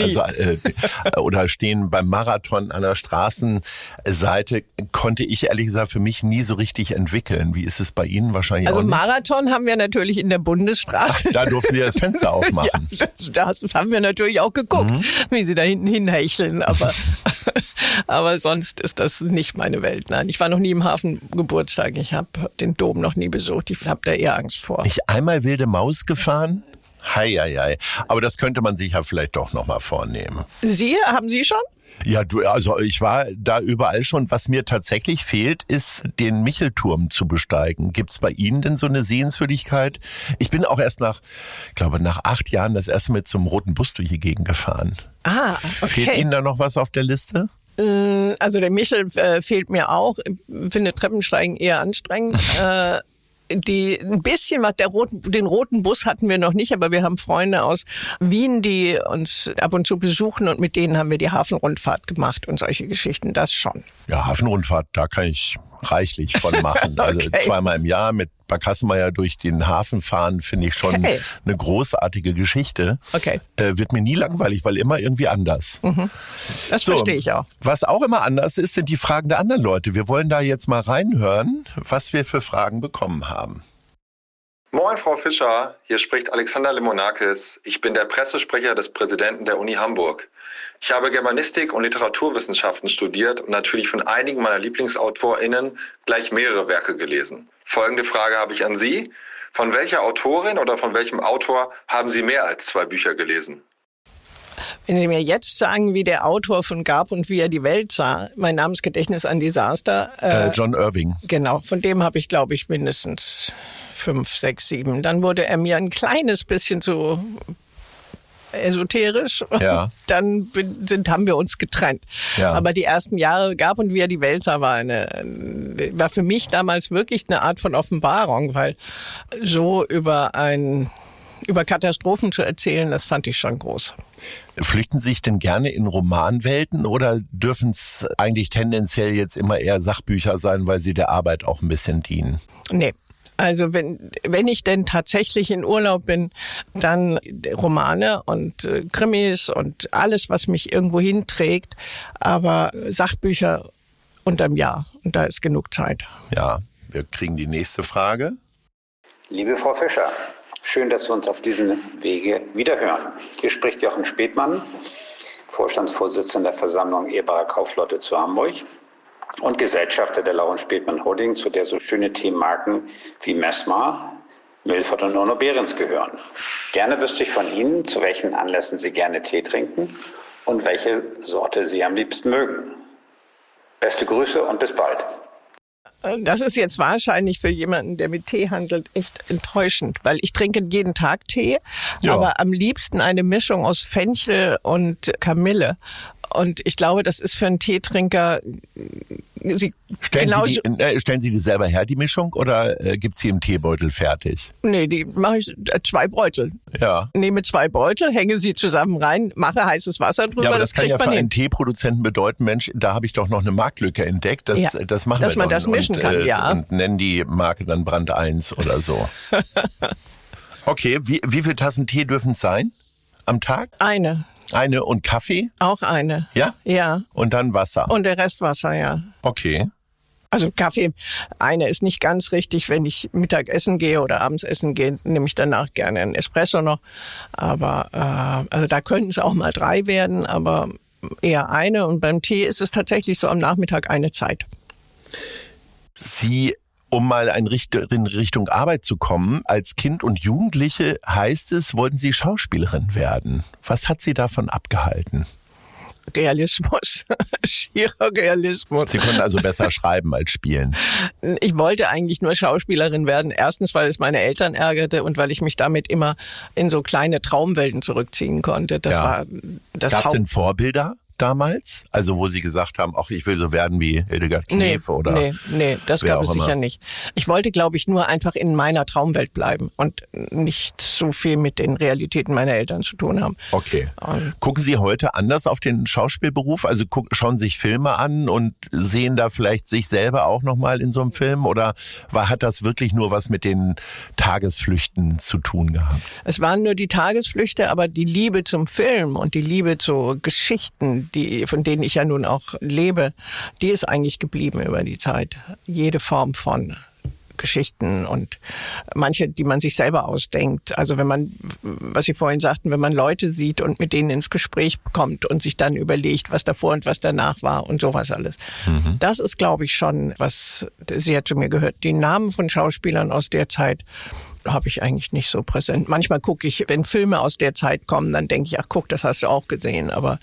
Speaker 3: oder stehen beim Marathon an der Straßenseite. Konnte ich ehrlich gesagt für mich nie so richtig entwickeln. Wie ist es bei Ihnen wahrscheinlich auch nicht?
Speaker 1: Also Marathon haben wir natürlich in der Bundesstraße.
Speaker 3: Ach, da durften Sie das Fenster aufmachen.
Speaker 1: Ja, das haben wir natürlich auch geguckt, wie Sie da hinten hinhecheln. Aber sonst ist das nicht meine Welt. Nein, ich war noch nie im Hafengeburtstag. Ich habe den Dom noch nie besucht. Ich habe da eher Angst vor.
Speaker 3: Nicht einmal wilde Maus gefahren? Hei. Aber das könnte man sich ja vielleicht doch noch mal vornehmen.
Speaker 1: Haben Sie schon?
Speaker 3: Ja, also ich war da überall schon. Was mir tatsächlich fehlt, ist, den Michelturm zu besteigen. Gibt's bei Ihnen denn so eine Sehenswürdigkeit? Ich bin auch erst nach 8 Jahren das erste Mal zum Roten Bus durch die Gegend gefahren.
Speaker 1: Ah, okay.
Speaker 3: Fehlt Ihnen da noch was auf der Liste?
Speaker 1: Also der Michel fehlt mir auch. Ich finde Treppensteigen eher anstrengend. Ein bisschen was, den roten Bus hatten wir noch nicht, aber wir haben Freunde aus Wien, die uns ab und zu besuchen und mit denen haben wir die Hafenrundfahrt gemacht und solche Geschichten, das schon.
Speaker 3: Ja, Hafenrundfahrt, da kann ich reichlich von machen.
Speaker 1: Okay.
Speaker 3: Also 2-mal im Jahr mit Barkassenmeier durch den Hafen fahren, finde ich schon eine großartige Geschichte.
Speaker 1: Okay.
Speaker 3: Wird mir nie langweilig, weil immer irgendwie anders.
Speaker 1: Das verstehe ich auch.
Speaker 3: Was auch immer anders ist, sind die Fragen der anderen Leute. Wir wollen da jetzt mal reinhören, was wir für Fragen bekommen haben.
Speaker 4: Moin, Frau Fischer. Hier spricht Alexander Limonakis. Ich bin der Pressesprecher des Präsidenten der Uni Hamburg. Ich habe Germanistik und Literaturwissenschaften studiert und natürlich von einigen meiner LieblingsautorInnen gleich mehrere Werke gelesen. Folgende Frage habe ich an Sie. Von welcher Autorin oder von welchem Autor haben Sie mehr als 2 Bücher gelesen?
Speaker 1: Wenn Sie mir jetzt sagen, wie der Autor von Gab und wie er die Welt sah, mein Namensgedächtnis an Desaster.
Speaker 3: John Irving.
Speaker 1: Genau, von dem habe ich, glaube ich, mindestens 5, 6, 7. Dann wurde er mir ein kleines bisschen zu esoterisch.
Speaker 3: Ja.
Speaker 1: Dann haben wir uns getrennt.
Speaker 3: Ja.
Speaker 1: Aber die ersten Jahre Gab und wie er die Welt sah, war für mich damals wirklich eine Art von Offenbarung, weil so über ein über Katastrophen zu erzählen, das fand ich schon groß.
Speaker 3: Flüchten Sie sich denn gerne in Romanwelten oder dürfen es eigentlich tendenziell jetzt immer eher Sachbücher sein, weil sie der Arbeit auch ein bisschen dienen?
Speaker 1: Nee. Also wenn ich denn tatsächlich in Urlaub bin, dann Romane und Krimis und alles, was mich irgendwo hinträgt, aber Sachbücher unterm Jahr und da ist genug Zeit.
Speaker 3: Ja, wir kriegen die nächste Frage.
Speaker 5: Liebe Frau Fischer, schön, dass wir uns auf diesem Wege wieder hören. Hier spricht Jochen Späthmann, Vorstandsvorsitzender der Versammlung ehebarer Kaufleute zu Hamburg und Gesellschafter der Laurens Späthmann Holding, zu der so schöne Themenmarken wie Messmer, Milford und Ono Behrens gehören. Gerne wüsste ich von Ihnen, zu welchen Anlässen Sie gerne Tee trinken und welche Sorte Sie am liebsten mögen. Beste Grüße und bis bald.
Speaker 1: Das ist jetzt wahrscheinlich für jemanden, der mit Tee handelt, echt enttäuschend, weil ich trinke jeden Tag Tee, aber am liebsten eine Mischung aus Fenchel und Kamille. Und ich glaube, das ist für einen Teetrinker
Speaker 3: Stellen Sie die selber her, die Mischung, oder gibt's sie im Teebeutel fertig?
Speaker 1: Nee, die mache ich 2 Beutel.
Speaker 3: Ja.
Speaker 1: Nehme 2 Beutel, hänge sie zusammen rein, mache heißes Wasser drüber,
Speaker 3: ja, aber
Speaker 1: das
Speaker 3: kann ja
Speaker 1: kriegt man
Speaker 3: für
Speaker 1: hin.
Speaker 3: einen Teeproduzenten bedeuten, Mensch, da habe ich doch noch eine Marktlücke entdeckt, das machen
Speaker 1: dass
Speaker 3: wir
Speaker 1: man
Speaker 3: dann.
Speaker 1: das mischen kann, ja.
Speaker 3: Und nennen die Marke dann Brand 1 oder so. Okay, wie viele Tassen Tee dürfen es sein am Tag?
Speaker 1: Eine
Speaker 3: und Kaffee?
Speaker 1: Auch eine.
Speaker 3: Ja?
Speaker 1: Ja.
Speaker 3: Und dann Wasser?
Speaker 1: Und der Rest Wasser, ja.
Speaker 3: Okay.
Speaker 1: Also Kaffee, eine ist nicht ganz richtig. Wenn ich Mittag essen gehe oder abends essen gehe, nehme ich danach gerne einen Espresso noch. Aber also da könnten es auch mal 3 werden, aber eher eine. Und beim Tee ist es tatsächlich so am Nachmittag eine Zeit.
Speaker 3: Sie, um mal in Richtung Arbeit zu kommen, als Kind und Jugendliche heißt es, wollten Sie Schauspielerin werden. Was hat Sie davon abgehalten?
Speaker 1: Realismus, schierer Realismus.
Speaker 3: Sie konnten also besser schreiben als spielen.
Speaker 1: Ich wollte eigentlich nur Schauspielerin werden. Erstens, weil es meine Eltern ärgerte und weil ich mich damit immer in so kleine Traumwelten zurückziehen konnte. Das war das
Speaker 3: Gab es denn Vorbilder damals? Also wo Sie gesagt haben, ach, ich will so werden wie Hildegard Knef oder?
Speaker 1: Nee, das gab es sicher nicht. Ich wollte, glaube ich, nur einfach in meiner Traumwelt bleiben und nicht so viel mit den Realitäten meiner Eltern zu tun haben.
Speaker 3: Okay. Gucken Sie heute anders auf den Schauspielberuf? Also schauen sich Filme an und sehen da vielleicht sich selber auch nochmal in so einem Film? Oder hat das wirklich nur was mit den Tagesflüchten zu tun gehabt?
Speaker 1: Es waren nur die Tagesflüchte, aber die Liebe zum Film und die Liebe zu Geschichten, von denen ich ja nun auch lebe, die ist eigentlich geblieben über die Zeit. Jede Form von Geschichten und manche, die man sich selber ausdenkt. Also wenn man, was Sie vorhin sagten, wenn man Leute sieht und mit denen ins Gespräch kommt und sich dann überlegt, was davor und was danach war und sowas alles. Das ist, glaube ich, schon, was sehr zu mir gehört. Die Namen von Schauspielern aus der Zeit habe ich eigentlich nicht so präsent. Manchmal gucke ich, wenn Filme aus der Zeit kommen, dann denke ich, ach guck, das hast du auch gesehen, aber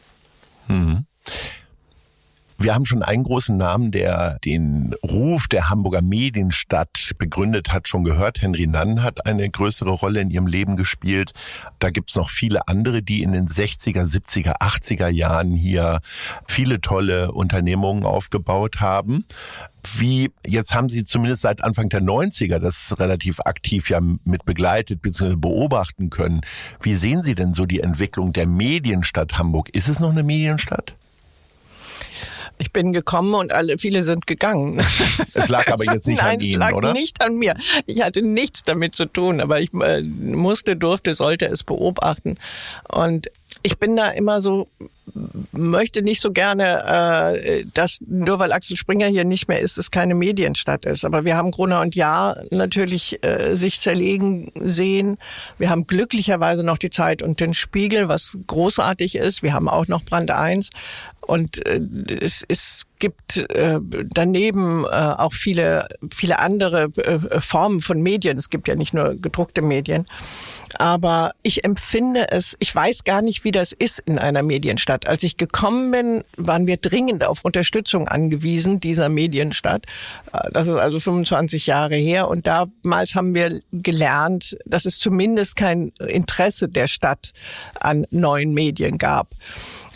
Speaker 3: Wir haben schon einen großen Namen, der den Ruf der Hamburger Medienstadt begründet hat, schon gehört. Henry Nunn hat eine größere Rolle in ihrem Leben gespielt. Da gibt's noch viele andere, die in den 60er, 70er, 80er Jahren hier viele tolle Unternehmungen aufgebaut haben. Jetzt haben Sie zumindest seit Anfang der 90er das relativ aktiv ja mit begleitet bzw. beobachten können. Wie sehen Sie denn so die Entwicklung der Medienstadt Hamburg? Ist es noch eine Medienstadt?
Speaker 1: Ich bin gekommen und viele sind gegangen.
Speaker 3: Es lag aber jetzt nicht an Ihnen, oder? Nein, es lag
Speaker 1: nicht an mir. Ich hatte nichts damit zu tun, aber ich sollte es beobachten. Und ich bin da immer so, möchte nicht so gerne, dass nur weil Axel Springer hier nicht mehr ist, es keine Medienstadt ist. Aber wir haben Gruner und Jahr natürlich sich zerlegen sehen. Wir haben glücklicherweise noch die Zeit und den Spiegel, was großartig ist. Wir haben auch noch Brand 1. Und es gibt daneben auch viele andere Formen von Medien. Es gibt ja nicht nur gedruckte Medien. Aber ich empfinde es, ich weiß gar nicht, wie das ist in einer Medienstadt. Als ich gekommen bin, waren wir dringend auf Unterstützung angewiesen, dieser Medienstadt. Das ist also 25 Jahre her. Und damals haben wir gelernt, dass es zumindest kein Interesse der Stadt an neuen Medien gab.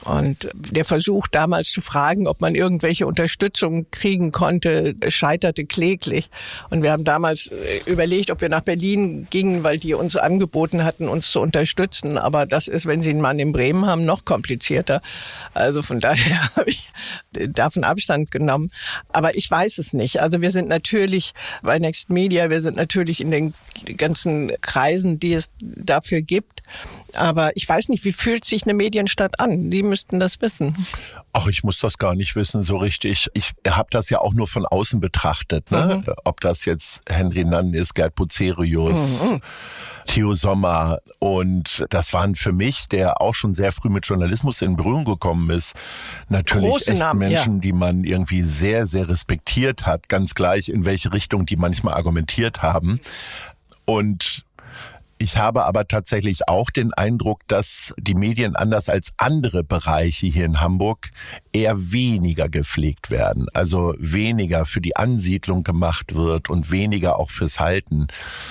Speaker 1: Und der Versuch damals zu fragen, ob man irgendwelche Unterstützung kriegen konnte, scheiterte kläglich. Und wir haben damals überlegt, ob wir nach Berlin gingen, weil die uns angeboten hatten, uns zu unterstützen. Aber das ist, wenn Sie einen Mann in Bremen haben, noch komplizierter. Also von daher habe ich davon Abstand genommen. Aber ich weiß es nicht. Also wir sind natürlich bei Next Media, wir sind natürlich in den ganzen Kreisen, die es dafür gibt. Aber ich weiß nicht, wie fühlt sich eine Medienstadt an? Die müssten das wissen.
Speaker 3: Ach, ich muss das gar nicht wissen so richtig. Ich habe das ja auch nur von außen betrachtet, ne? Ob das jetzt Henry Nunn ist, Gerd Bucerius, Theo Sommer. Und das waren für mich, der auch schon sehr früh mit Journalismus in Berührung gekommen ist, natürlich
Speaker 1: große
Speaker 3: echt
Speaker 1: Namen,
Speaker 3: Menschen,
Speaker 1: ja,
Speaker 3: die man irgendwie sehr, sehr respektiert hat. Ganz gleich, in welche Richtung die manchmal argumentiert haben. Und ich habe aber tatsächlich auch den Eindruck, dass die Medien anders als andere Bereiche hier in Hamburg eher weniger gepflegt werden. Also weniger für die Ansiedlung gemacht wird und weniger auch fürs Halten.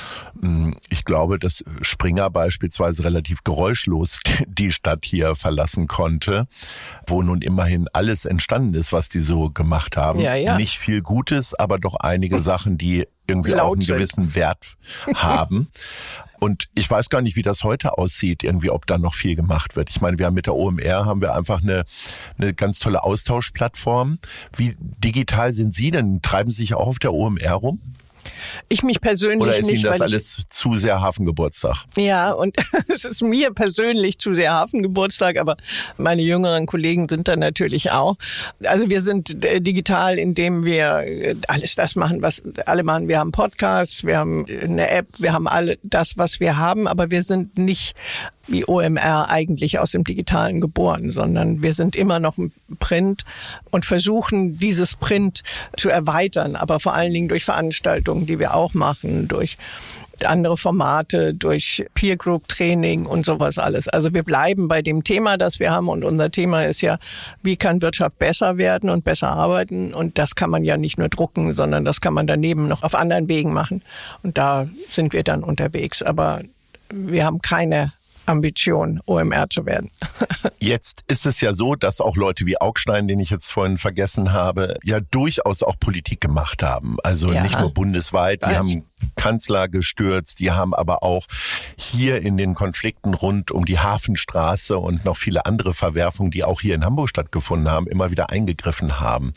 Speaker 3: Ich glaube, dass Springer beispielsweise relativ geräuschlos die Stadt hier verlassen konnte, wo nun immerhin alles entstanden ist, was die so gemacht haben.
Speaker 1: Ja, ja.
Speaker 3: Nicht viel Gutes, aber doch einige Sachen, die irgendwie auch einen gewissen Wert haben. Und ich weiß gar nicht, wie das heute aussieht, irgendwie, ob da noch viel gemacht wird. Ich meine, wir haben mit der OMR haben wir einfach eine ganz tolle Austauschplattform. Wie digital sind Sie denn? Treiben Sie sich auch auf der OMR rum?
Speaker 1: Ich mich persönlich
Speaker 3: Oder ist
Speaker 1: nicht,
Speaker 3: Ihnen das
Speaker 1: weil
Speaker 3: alles zu sehr Hafengeburtstag?
Speaker 1: Ja, und es ist mir persönlich zu sehr Hafengeburtstag, aber meine jüngeren Kollegen sind da natürlich auch. Also wir sind digital, indem wir alles das machen, was alle machen. Wir haben Podcasts, wir haben eine App, wir haben alle das, was wir haben, aber wir sind nicht wie OMR eigentlich aus dem Digitalen geboren, sondern wir sind immer noch im Print und versuchen, dieses Print zu erweitern, aber vor allen Dingen durch Veranstaltungen, die wir auch machen, durch andere Formate, durch Peer Group Training und sowas alles. Also wir bleiben bei dem Thema, das wir haben, und unser Thema ist ja, wie kann Wirtschaft besser werden und besser arbeiten, und das kann man ja nicht nur drucken, sondern das kann man daneben noch auf anderen Wegen machen, und da sind wir dann unterwegs, aber wir haben keine Ambition, OMR zu werden.
Speaker 3: Jetzt ist es ja so, dass auch Leute wie Augstein, den ich jetzt vorhin vergessen habe, ja durchaus auch Politik gemacht haben. Also
Speaker 1: ja,
Speaker 3: nicht nur bundesweit, die haben Kanzler gestürzt, die haben aber auch hier in den Konflikten rund um die Hafenstraße und noch viele andere Verwerfungen, die auch hier in Hamburg stattgefunden haben, immer wieder eingegriffen haben.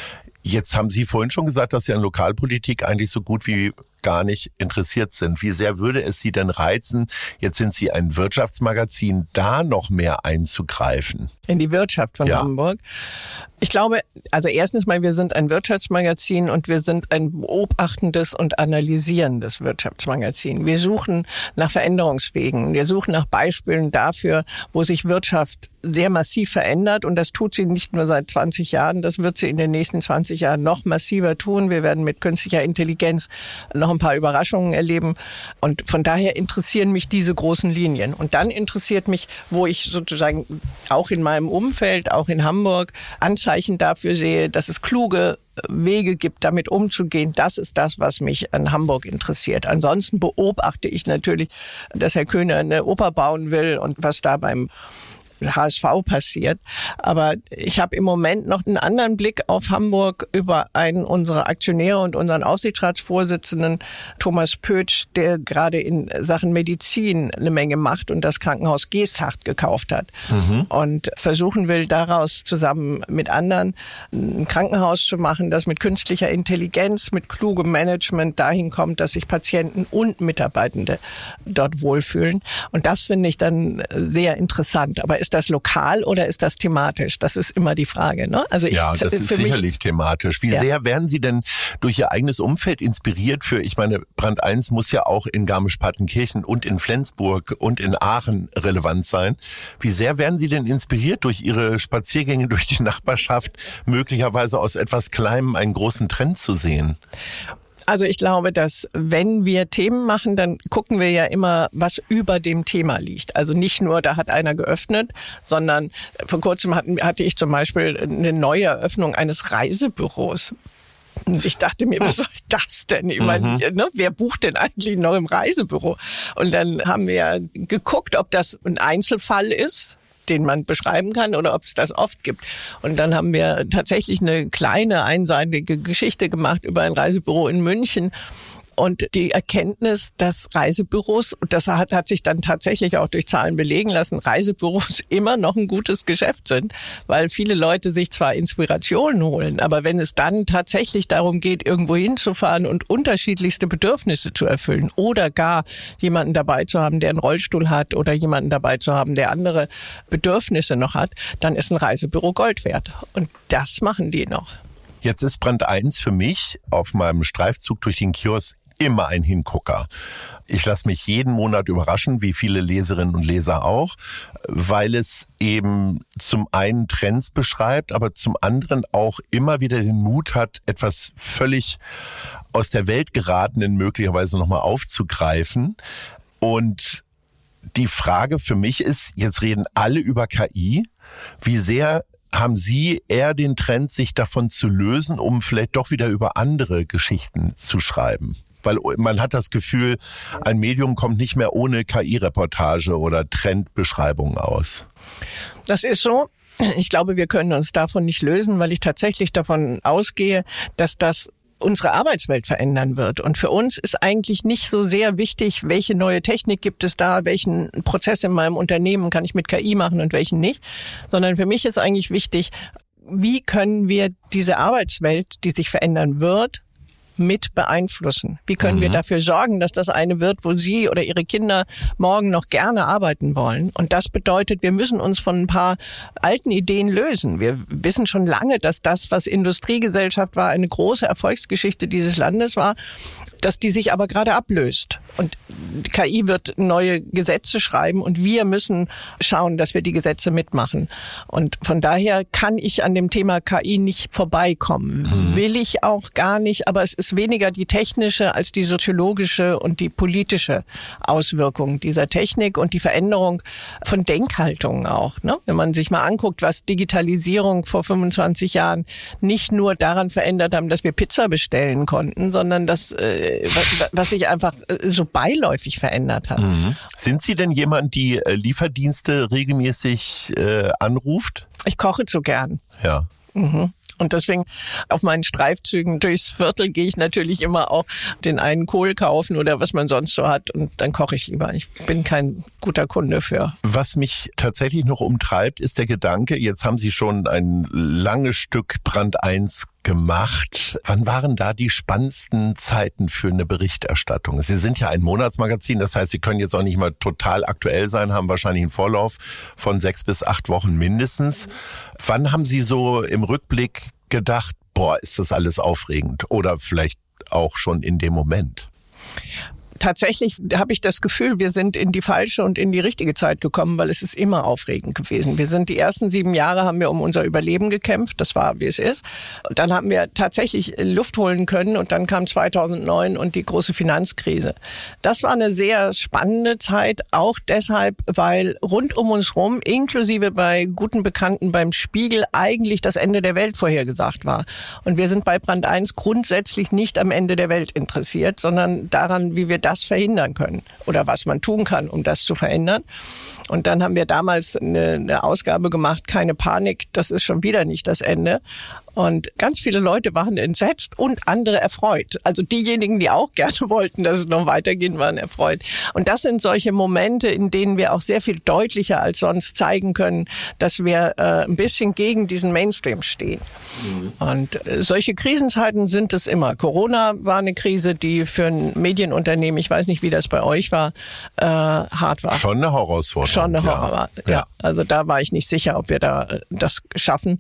Speaker 3: Jetzt haben Sie vorhin schon gesagt, dass Sie an Lokalpolitik eigentlich so gut wie gar nicht interessiert sind. Wie sehr würde es Sie denn reizen, jetzt sind Sie ein Wirtschaftsmagazin, da noch mehr einzugreifen?
Speaker 1: In die Wirtschaft von Hamburg? Ich glaube, also erstens mal, wir sind ein Wirtschaftsmagazin und wir sind ein beobachtendes und analysierendes Wirtschaftsmagazin. Wir suchen nach Veränderungswegen. Wir suchen nach Beispielen dafür, wo sich Wirtschaft sehr massiv verändert, und das tut sie nicht nur seit 20 Jahren, das wird sie in den nächsten 20 Jahren noch massiver tun. Wir werden mit künstlicher Intelligenz noch ein paar Überraschungen erleben, und von daher interessieren mich diese großen Linien. Und dann interessiert mich, wo ich sozusagen auch in meinem Umfeld, auch in Hamburg, Anzeichen dafür sehe, dass es kluge Wege gibt, damit umzugehen. Das ist das, was mich an Hamburg interessiert. Ansonsten beobachte ich natürlich, dass Herr Köhne eine Oper bauen will und was da beim HSV passiert. Aber ich habe im Moment noch einen anderen Blick auf Hamburg über einen unserer Aktionäre und unseren Aufsichtsratsvorsitzenden, Thomas Pötsch, der gerade in Sachen Medizin eine Menge macht und das Krankenhaus Geesthacht gekauft hat. Und versuchen will, daraus zusammen mit anderen ein Krankenhaus zu machen, das mit künstlicher Intelligenz, mit klugem Management dahin kommt, dass sich Patienten und Mitarbeitende dort wohlfühlen. Und das finde ich dann sehr interessant. Aber ist das lokal oder ist das thematisch? Das ist immer die Frage, ne? Also
Speaker 3: das ist sicherlich thematisch. Wie sehr werden Sie denn durch Ihr eigenes Umfeld inspiriert für, ich meine, Brand 1 muss ja auch in Garmisch-Partenkirchen und in Flensburg und in Aachen relevant sein. Wie sehr werden Sie denn inspiriert durch Ihre Spaziergänge durch die Nachbarschaft, möglicherweise aus etwas Kleinem einen großen Trend zu sehen?
Speaker 1: Also ich glaube, dass wenn wir Themen machen, dann gucken wir ja immer, was über dem Thema liegt. Also nicht nur, da hat einer geöffnet, sondern vor kurzem hatte ich zum Beispiel eine neue Eröffnung eines Reisebüros. Und ich dachte mir, was soll das denn? Ich meine, ne, wer bucht denn eigentlich noch im Reisebüro? Und dann haben wir geguckt, ob das ein Einzelfall ist den man beschreiben kann oder ob es das oft gibt. Und dann haben wir tatsächlich eine kleine einseitige Geschichte gemacht über ein Reisebüro in München. Und die Erkenntnis, dass Reisebüros, und das hat sich dann tatsächlich auch durch Zahlen belegen lassen, Reisebüros immer noch ein gutes Geschäft sind, weil viele Leute sich zwar Inspirationen holen, aber wenn es dann tatsächlich darum geht, irgendwo hinzufahren und unterschiedlichste Bedürfnisse zu erfüllen oder gar jemanden dabei zu haben, der einen Rollstuhl hat oder jemanden dabei zu haben, der andere Bedürfnisse noch hat, dann ist ein Reisebüro Gold wert. Und das machen die noch.
Speaker 3: Jetzt ist Brand 1 für mich auf meinem Streifzug durch den Kiosk immer ein Hingucker. Ich lasse mich jeden Monat überraschen, wie viele Leserinnen und Leser auch, weil es eben zum einen Trends beschreibt, aber zum anderen auch immer wieder den Mut hat, etwas völlig aus der Welt geratenen möglicherweise nochmal aufzugreifen. Und die Frage für mich ist, jetzt reden alle über KI, wie sehr haben Sie eher den Trend, sich davon zu lösen, um vielleicht doch wieder über andere Geschichten zu schreiben? Weil man hat das Gefühl, ein Medium kommt nicht mehr ohne KI-Reportage oder Trendbeschreibung aus.
Speaker 1: Das ist so. Ich glaube, wir können uns davon nicht lösen, weil ich tatsächlich davon ausgehe, dass das unsere Arbeitswelt verändern wird. Und für uns ist eigentlich nicht so sehr wichtig, welche neue Technik gibt es da, welchen Prozess in meinem Unternehmen kann ich mit KI machen und welchen nicht, sondern für mich ist eigentlich wichtig, wie können wir diese Arbeitswelt, die sich verändern wird, mit beeinflussen? Wie können wir dafür sorgen, dass das eine wird, wo Sie oder Ihre Kinder morgen noch gerne arbeiten wollen? Und das bedeutet, wir müssen uns von ein paar alten Ideen lösen. Wir wissen schon lange, dass das, was Industriegesellschaft war, eine große Erfolgsgeschichte dieses Landes war, dass die sich aber gerade ablöst. Und KI wird neue Gesetze schreiben und wir müssen schauen, dass wir die Gesetze mitmachen. Und von daher kann ich an dem Thema KI nicht vorbeikommen. Will ich auch gar nicht, aber es ist weniger die technische als die soziologische und die politische Auswirkung dieser Technik und die Veränderung von Denkhaltungen auch. Ne? Wenn man sich mal anguckt, was Digitalisierung vor 25 Jahren nicht nur daran verändert haben, dass wir Pizza bestellen konnten, sondern das was sich einfach so beiläufig verändert hat.
Speaker 3: Sind Sie denn jemand, die Lieferdienste regelmäßig anruft?
Speaker 1: Ich koche zu gern.
Speaker 3: Ja.
Speaker 1: Und deswegen auf meinen Streifzügen durchs Viertel gehe ich natürlich immer auch den einen Kohl kaufen oder was man sonst so hat und dann koche ich lieber. Ich bin kein guter Kunde für.
Speaker 3: Was mich tatsächlich noch umtreibt, ist der Gedanke, jetzt haben Sie schon ein langes Stück Brand 1 gemacht. Wann waren da die spannendsten Zeiten für eine Berichterstattung? Sie sind ja ein Monatsmagazin, das heißt, Sie können jetzt auch nicht mal total aktuell sein, haben wahrscheinlich einen Vorlauf von 6 bis 8 Wochen mindestens. Wann haben Sie so im Rückblick gedacht, boah, ist das alles aufregend? Oder vielleicht auch schon in dem Moment?
Speaker 1: Tatsächlich habe ich das Gefühl, wir sind in die falsche und in die richtige Zeit gekommen, weil es ist immer aufregend gewesen. Wir sind die ersten 7 Jahre haben wir um unser Überleben gekämpft. Das war, wie es ist. Und dann haben wir tatsächlich Luft holen können und dann kam 2009 und die große Finanzkrise. Das war eine sehr spannende Zeit, auch deshalb, weil rund um uns rum, inklusive bei guten Bekannten beim Spiegel, eigentlich das Ende der Welt vorhergesagt war. Und wir sind bei Brand 1 grundsätzlich nicht am Ende der Welt interessiert, sondern daran, wie wir das verhindern können oder was man tun kann, um das zu verhindern. Und dann haben wir damals eine Ausgabe gemacht, keine Panik, das ist schon wieder nicht das Ende. Und ganz viele Leute waren entsetzt und andere erfreut. Also diejenigen, die auch gerne wollten, dass es noch weitergehen, waren erfreut. Und das sind solche Momente, in denen wir auch sehr viel deutlicher als sonst zeigen können, dass wir ein bisschen gegen diesen Mainstream stehen. Und solche Krisenzeiten sind es immer. Corona war eine Krise, die für ein Medienunternehmen, ich weiß nicht, wie das bei euch war, hart war.
Speaker 3: Schon eine Herausforderung.
Speaker 1: Schon eine Horror. Ja. Also da war ich nicht sicher, ob wir da das schaffen.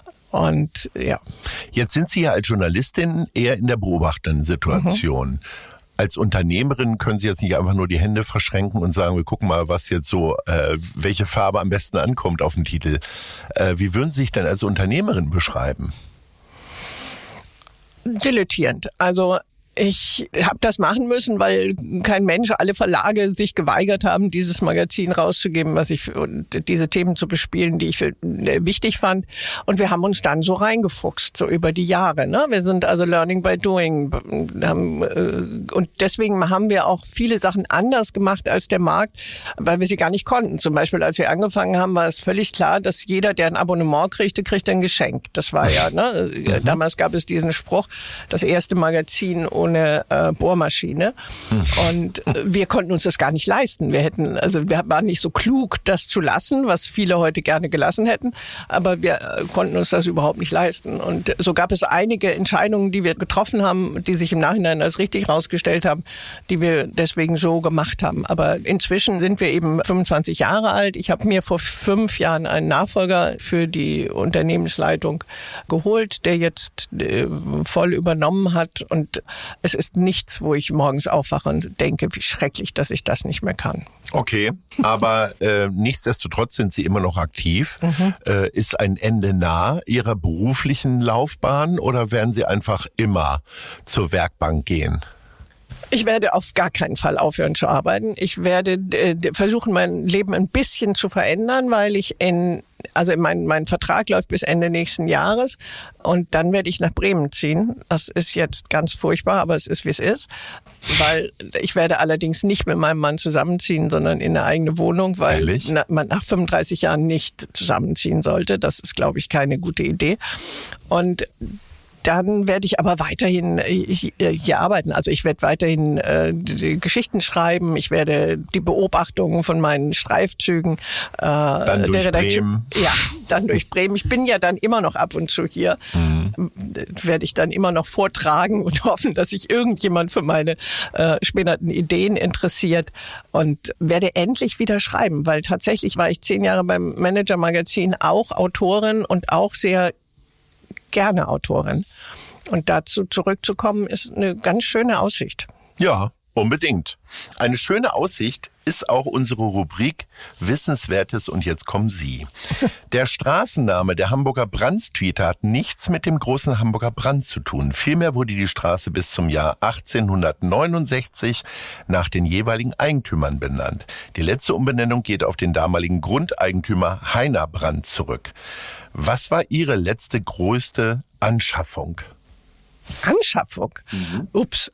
Speaker 1: Und ja.
Speaker 3: Jetzt sind Sie ja als Journalistin eher in der beobachtenden Situation. Als Unternehmerin können Sie jetzt nicht einfach nur die Hände verschränken und sagen, wir gucken mal, was jetzt so, welche Farbe am besten ankommt auf dem Titel. Wie würden Sie sich denn als Unternehmerin beschreiben?
Speaker 1: Dilettierend. Also Ich habe das machen müssen, weil kein Mensch, alle Verlage sich geweigert haben, dieses Magazin rauszugeben, und diese Themen zu bespielen, die ich wichtig fand. Und wir haben uns dann so reingefuchst, so über die Jahre. Ne? Wir sind also learning by doing. Und deswegen haben wir auch viele Sachen anders gemacht als der Markt, weil wir sie gar nicht konnten. Zum Beispiel, als wir angefangen haben, war es völlig klar, dass jeder, der ein Abonnement kriegt ein Geschenk. Das war ja, ne? Damals gab es diesen Spruch, das erste Magazin ohne Bohrmaschine. Und wir konnten uns das gar nicht leisten. Wir waren nicht so klug, das zu lassen, was viele heute gerne gelassen hätten. Aber wir konnten uns das überhaupt nicht leisten. Und so gab es einige Entscheidungen, die wir getroffen haben, die sich im Nachhinein als richtig herausgestellt haben, die wir deswegen so gemacht haben. Aber inzwischen sind wir eben 25 Jahre alt. Ich habe mir vor 5 Jahren einen Nachfolger für die Unternehmensleitung geholt, der jetzt voll übernommen hat. Und es ist nichts, wo ich morgens aufwache und denke, wie schrecklich, dass ich das nicht mehr kann.
Speaker 3: Okay, aber nichtsdestotrotz sind Sie immer noch aktiv. Ist ein Ende nah Ihrer beruflichen Laufbahn oder werden Sie einfach immer zur Werkbank gehen?
Speaker 1: Ich werde auf gar keinen Fall aufhören zu arbeiten. Ich werde versuchen, mein Leben ein bisschen zu verändern, weil ich mein Vertrag läuft bis Ende nächsten Jahres und dann werde ich nach Bremen ziehen. Das ist jetzt ganz furchtbar, aber es ist, wie es ist. Weil ich werde allerdings nicht mit meinem Mann zusammenziehen, sondern in eine eigene Wohnung, weil man nach 35 Jahren nicht zusammenziehen sollte. Das ist, glaube ich, keine gute Idee. Und dann werde ich aber weiterhin hier arbeiten. Also ich werde weiterhin die Geschichten schreiben. Ich werde die Beobachtungen von meinen Streifzügen
Speaker 3: dann durch Bremen.
Speaker 1: Ja, dann durch Bremen. Ich bin ja dann immer noch ab und zu hier. Werde ich dann immer noch vortragen und hoffen, dass sich irgendjemand für meine späteren Ideen interessiert und werde endlich wieder schreiben, weil tatsächlich war ich 10 Jahre beim Manager-Magazin auch Autorin und auch sehr gerne Autorin. Und dazu zurückzukommen, ist eine ganz schöne Aussicht.
Speaker 3: Ja, unbedingt. Eine schöne Aussicht ist auch unsere Rubrik Wissenswertes und jetzt kommen Sie. Der Straßenname der Hamburger Brandstwiete hat nichts mit dem großen Hamburger Brand zu tun. Vielmehr wurde die Straße bis zum Jahr 1869 nach den jeweiligen Eigentümern benannt. Die letzte Umbenennung geht auf den damaligen Grundeigentümer Heiner Brand zurück. Was war Ihre letzte größte Anschaffung?
Speaker 1: Anschaffung? Ups.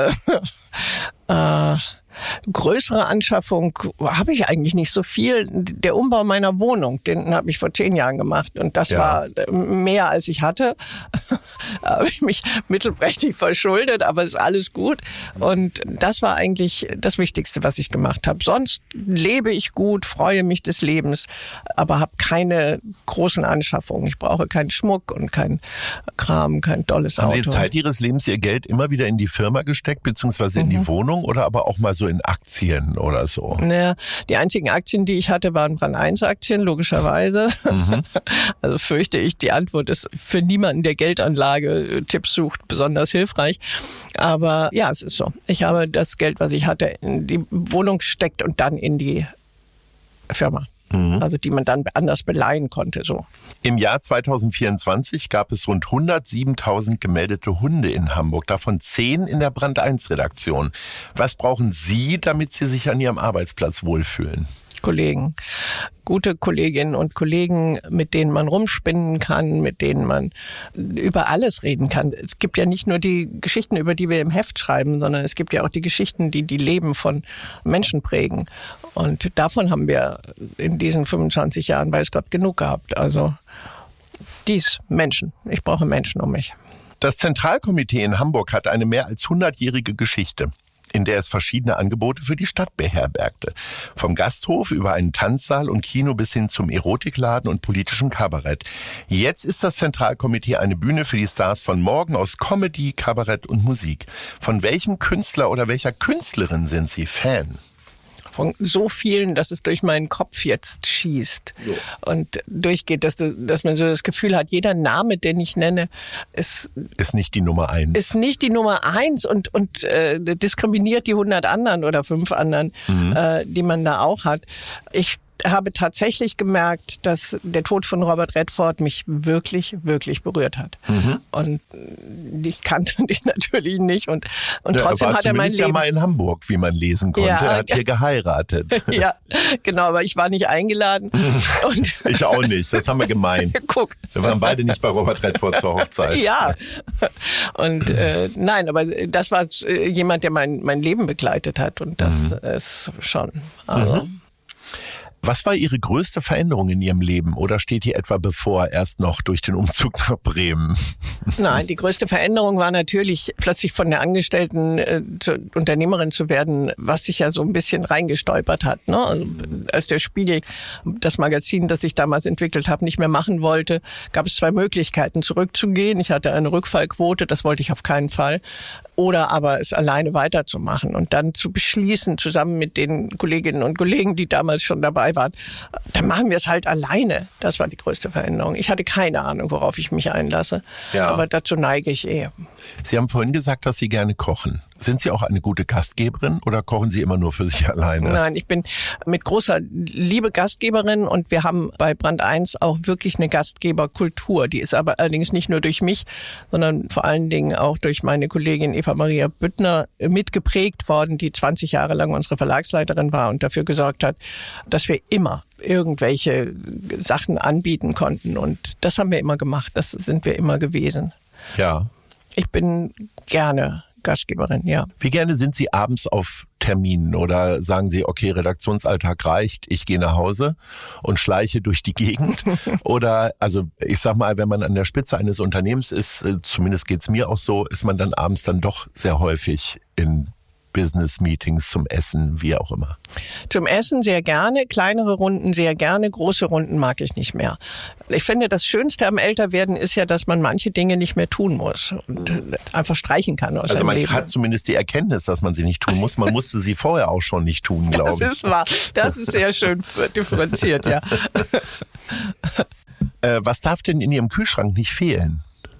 Speaker 1: Größere Anschaffung habe ich eigentlich nicht so viel. Der Umbau meiner Wohnung, den habe ich vor 10 Jahren gemacht und das war mehr als ich hatte. Da habe ich mich mittelprächtig verschuldet, aber ist alles gut. Und das war eigentlich das Wichtigste, was ich gemacht habe. Sonst lebe ich gut, freue mich des Lebens, aber habe keine großen Anschaffungen. Ich brauche keinen Schmuck und kein Kram, kein tolles Auto.
Speaker 3: Haben Sie Zeit Ihres Lebens Ihr Geld immer wieder in die Firma gesteckt, beziehungsweise in die Wohnung oder aber auch mal so in Aktien oder so?
Speaker 1: Naja, die einzigen Aktien, die ich hatte, waren Brand-1-Aktien, logischerweise. Also fürchte ich, die Antwort ist für niemanden, der Geldanlage Tipps sucht, besonders hilfreich. Aber ja, es ist so. Ich habe das Geld, was ich hatte, in die Wohnung gesteckt und dann in die Firma. Also die man dann anders beleihen konnte. So.
Speaker 3: Im Jahr 2024 gab es rund 107.000 gemeldete Hunde in Hamburg, davon 10 in der Brand-1-Redaktion. Was brauchen Sie, damit Sie sich an Ihrem Arbeitsplatz wohlfühlen?
Speaker 1: Kollegen, gute Kolleginnen und Kollegen, mit denen man rumspinnen kann, mit denen man über alles reden kann. Es gibt ja nicht nur die Geschichten, über die wir im Heft schreiben, sondern es gibt ja auch die Geschichten, die die Leben von Menschen prägen. Und davon haben wir in diesen 25 Jahren, weiß Gott, genug gehabt. Also Menschen. Ich brauche Menschen um mich.
Speaker 3: Das Zentralkomitee in Hamburg hat eine mehr als 100-jährige Geschichte, in der es verschiedene Angebote für die Stadt beherbergte. Vom Gasthof über einen Tanzsaal und Kino bis hin zum Erotikladen und politischem Kabarett. Jetzt ist das Zentralkomitee eine Bühne für die Stars von morgen aus Comedy, Kabarett und Musik. Von welchem Künstler oder welcher Künstlerin sind Sie Fan?
Speaker 1: Von so vielen, dass es durch meinen Kopf jetzt schießt und durchgeht, dass man so das Gefühl hat, jeder Name, den ich nenne, ist
Speaker 3: nicht die Nummer 1.
Speaker 1: Ist nicht die Nummer 1 und diskriminiert die 100 anderen oder 5 anderen, die man da auch hat. Ich habe tatsächlich gemerkt, dass der Tod von Robert Redford mich wirklich, wirklich berührt hat. Und ich kannte ihn natürlich nicht. Und trotzdem hat er mein Leben...
Speaker 3: ja mal in Hamburg, wie man lesen konnte.
Speaker 1: Ja,
Speaker 3: er hat hier geheiratet.
Speaker 1: Ja, genau, aber ich war nicht eingeladen. Und
Speaker 3: ich auch nicht, das haben wir gemeint.
Speaker 1: Guck.
Speaker 3: Wir waren beide nicht bei Robert Redford zur Hochzeit.
Speaker 1: Ja, und nein, aber das war jemand, der mein Leben begleitet hat. Und das ist schon... Also.
Speaker 3: Was war Ihre größte Veränderung in Ihrem Leben oder steht die etwa bevor, erst noch durch den Umzug nach Bremen?
Speaker 1: Nein, die größte Veränderung war natürlich plötzlich von der Angestellten zur Unternehmerin zu werden, was sich ja so ein bisschen reingestolpert hat. Ne? Also, als der Spiegel, das Magazin, das ich damals entwickelt habe, nicht mehr machen wollte, gab es 2 Möglichkeiten, zurückzugehen. Ich hatte eine Rückfallquote, das wollte ich auf keinen Fall. Oder aber es alleine weiterzumachen und dann zu beschließen, zusammen mit den Kolleginnen und Kollegen, die damals schon dabei waren, dann machen wir es halt alleine. Das war die größte Veränderung. Ich hatte keine Ahnung, worauf ich mich einlasse, aber dazu neige ich eher.
Speaker 3: Sie haben vorhin gesagt, dass Sie gerne kochen. Sind Sie auch eine gute Gastgeberin oder kochen Sie immer nur für sich alleine?
Speaker 1: Nein, ich bin mit großer Liebe Gastgeberin und wir haben bei Brand 1 auch wirklich eine Gastgeberkultur. Die ist aber allerdings nicht nur durch mich, sondern vor allen Dingen auch durch meine Kollegin Eva Maria Büttner mitgeprägt worden, die 20 Jahre lang unsere Verlagsleiterin war und dafür gesorgt hat, dass wir immer irgendwelche Sachen anbieten konnten. Und das haben wir immer gemacht, das sind wir immer gewesen.
Speaker 3: Ja.
Speaker 1: Ich bin gerne Gastgeberin, ja.
Speaker 3: Wie gerne sind Sie abends auf Terminen oder sagen Sie, okay, Redaktionsalltag reicht, ich gehe nach Hause und schleiche durch die Gegend? Oder, also ich sag mal, wenn man an der Spitze eines Unternehmens ist, zumindest geht's mir auch so, ist man dann abends dann doch sehr häufig in Business-Meetings zum Essen, wie auch immer.
Speaker 1: Zum Essen sehr gerne, kleinere Runden sehr gerne, große Runden mag ich nicht mehr. Ich finde, das Schönste am Älterwerden ist ja, dass man manche Dinge nicht mehr tun muss und einfach streichen kann aus seinem Leben.
Speaker 3: Also man hat zumindest die Erkenntnis, dass man sie nicht tun muss. Man musste sie vorher auch schon nicht tun, glaube ich.
Speaker 1: Das ist wahr. Das ist sehr schön differenziert, ja.
Speaker 3: Was darf denn in Ihrem Kühlschrank nicht fehlen?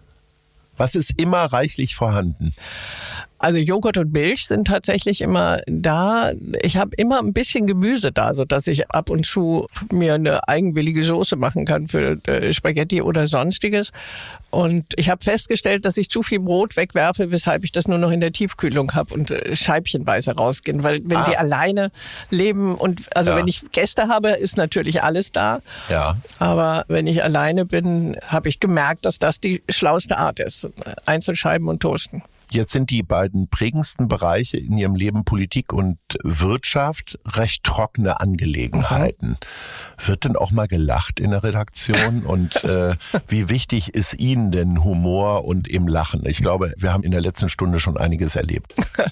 Speaker 3: Was ist immer reichlich vorhanden?
Speaker 1: Also Joghurt und Milch sind tatsächlich immer da. Ich habe immer ein bisschen Gemüse da, so dass ich ab und zu mir eine eigenwillige Soße machen kann für Spaghetti oder Sonstiges. Und ich habe festgestellt, dass ich zu viel Brot wegwerfe, weshalb ich das nur noch in der Tiefkühlung habe und scheibchenweise rausgehen. Weil wenn Sie alleine leben und wenn ich Gäste habe, ist natürlich alles da.
Speaker 3: Ja.
Speaker 1: Aber wenn ich alleine bin, habe ich gemerkt, dass das die schlauste Art ist. Einzelscheiben und Toasten.
Speaker 3: Jetzt sind die beiden prägendsten Bereiche in Ihrem Leben Politik und Wirtschaft recht trockene Angelegenheiten. Wird denn auch mal gelacht in der Redaktion? Und wie wichtig ist Ihnen denn Humor und eben Lachen? Ich glaube, wir haben in der letzten Stunde schon einiges erlebt.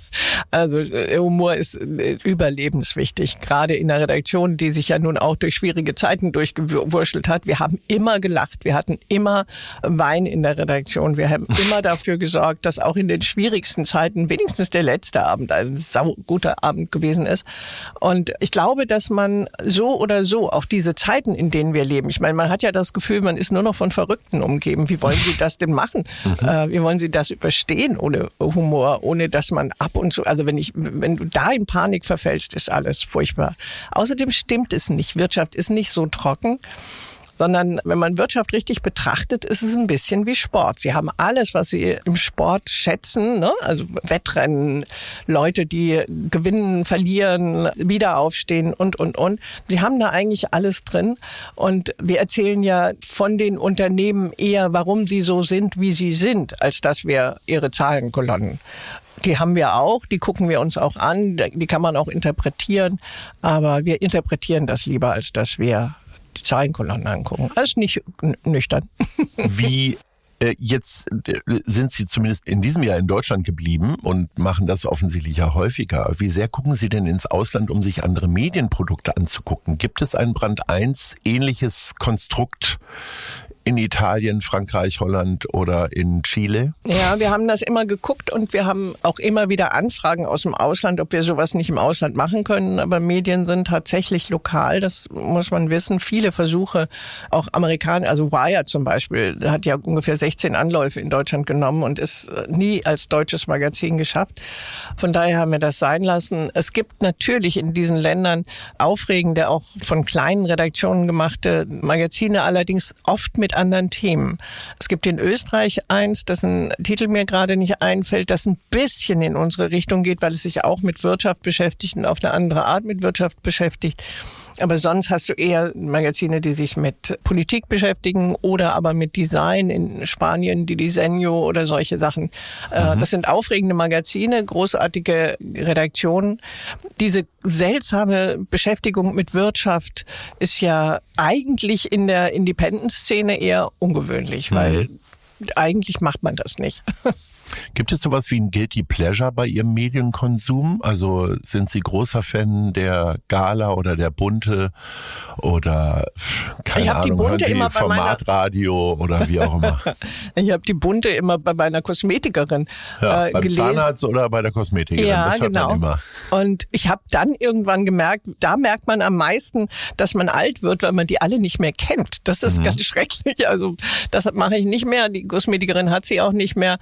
Speaker 1: Also Humor ist überlebenswichtig, gerade in der Redaktion, die sich ja nun auch durch schwierige Zeiten durchgewurschtelt hat. Wir haben immer gelacht, wir hatten immer Wein in der Redaktion, wir haben immer dafür gesorgt, dass auch in den schwierigsten Zeiten wenigstens der letzte Abend ein sauguter Abend gewesen ist. Und ich glaube, dass man so oder so auch diese Zeiten, in denen wir leben, ich meine, man hat ja das Gefühl, man ist nur noch von Verrückten umgeben. Wie wollen Sie das denn machen? Wie wollen Sie das überstehen ohne Humor, ohne dass man ab und zu, also wenn du da in Panik verfällst, ist alles furchtbar. Außerdem stimmt es nicht. Wirtschaft ist nicht so trocken. Sondern wenn man Wirtschaft richtig betrachtet, ist es ein bisschen wie Sport. Sie haben alles, was Sie im Sport schätzen, ne? Also Wettrennen, Leute, die gewinnen, verlieren, wieder aufstehen und. Sie haben da eigentlich alles drin. Und wir erzählen ja von den Unternehmen eher, warum sie so sind, wie sie sind, als dass wir ihre Zahlenkolonnen. Die haben wir auch, die gucken wir uns auch an, die kann man auch interpretieren. Aber wir interpretieren das lieber, als dass wir die Zahlenkolonnen angucken. Alles nicht nüchtern.
Speaker 3: Wie jetzt sind Sie zumindest in diesem Jahr in Deutschland geblieben und machen das offensichtlich ja häufiger. Wie sehr gucken Sie denn ins Ausland, um sich andere Medienprodukte anzugucken? Gibt es ein Brand 1 ähnliches Konstrukt in Italien, Frankreich, Holland oder in Chile?
Speaker 1: Ja, wir haben das immer geguckt und wir haben auch immer wieder Anfragen aus dem Ausland, ob wir sowas nicht im Ausland machen können. Aber Medien sind tatsächlich lokal, das muss man wissen. Viele Versuche, auch Amerikaner, also Wired zum Beispiel, hat ja ungefähr 16 Anläufe in Deutschland genommen und ist nie als deutsches Magazin geschafft. Von daher haben wir das sein lassen. Es gibt natürlich in diesen Ländern aufregende, auch von kleinen Redaktionen gemachte Magazine, allerdings oft mit anderen Themen. Es gibt in Österreich eins, dessen Titel mir gerade nicht einfällt, das ein bisschen in unsere Richtung geht, weil es sich auch mit Wirtschaft beschäftigt und auf eine andere Art mit Wirtschaft beschäftigt. Aber sonst hast du eher Magazine, die sich mit Politik beschäftigen oder aber mit Design in Spanien, die Diseño oder solche Sachen. Das sind aufregende Magazine, großartige Redaktionen. Diese seltsame Beschäftigung mit Wirtschaft ist ja eigentlich in der Independent-Szene eher ungewöhnlich, weil eigentlich macht man das nicht.
Speaker 3: Gibt es sowas wie ein Guilty Pleasure bei Ihrem Medienkonsum? Also sind Sie großer Fan der Gala oder der Bunte oder keine Ahnung, hören Sie Formatradio oder wie auch immer?
Speaker 1: Ich habe die Bunte immer bei meiner Kosmetikerin
Speaker 3: beim
Speaker 1: gelesen.
Speaker 3: Zahnarzt oder bei der Kosmetikerin,
Speaker 1: ja,
Speaker 3: das hört
Speaker 1: genau.
Speaker 3: man immer.
Speaker 1: Und ich habe dann irgendwann gemerkt, da merkt man am meisten, dass man alt wird, weil man die alle nicht mehr kennt. Das ist ganz schrecklich. Also das mache ich nicht mehr. Die Kosmetikerin hat sie auch nicht mehr.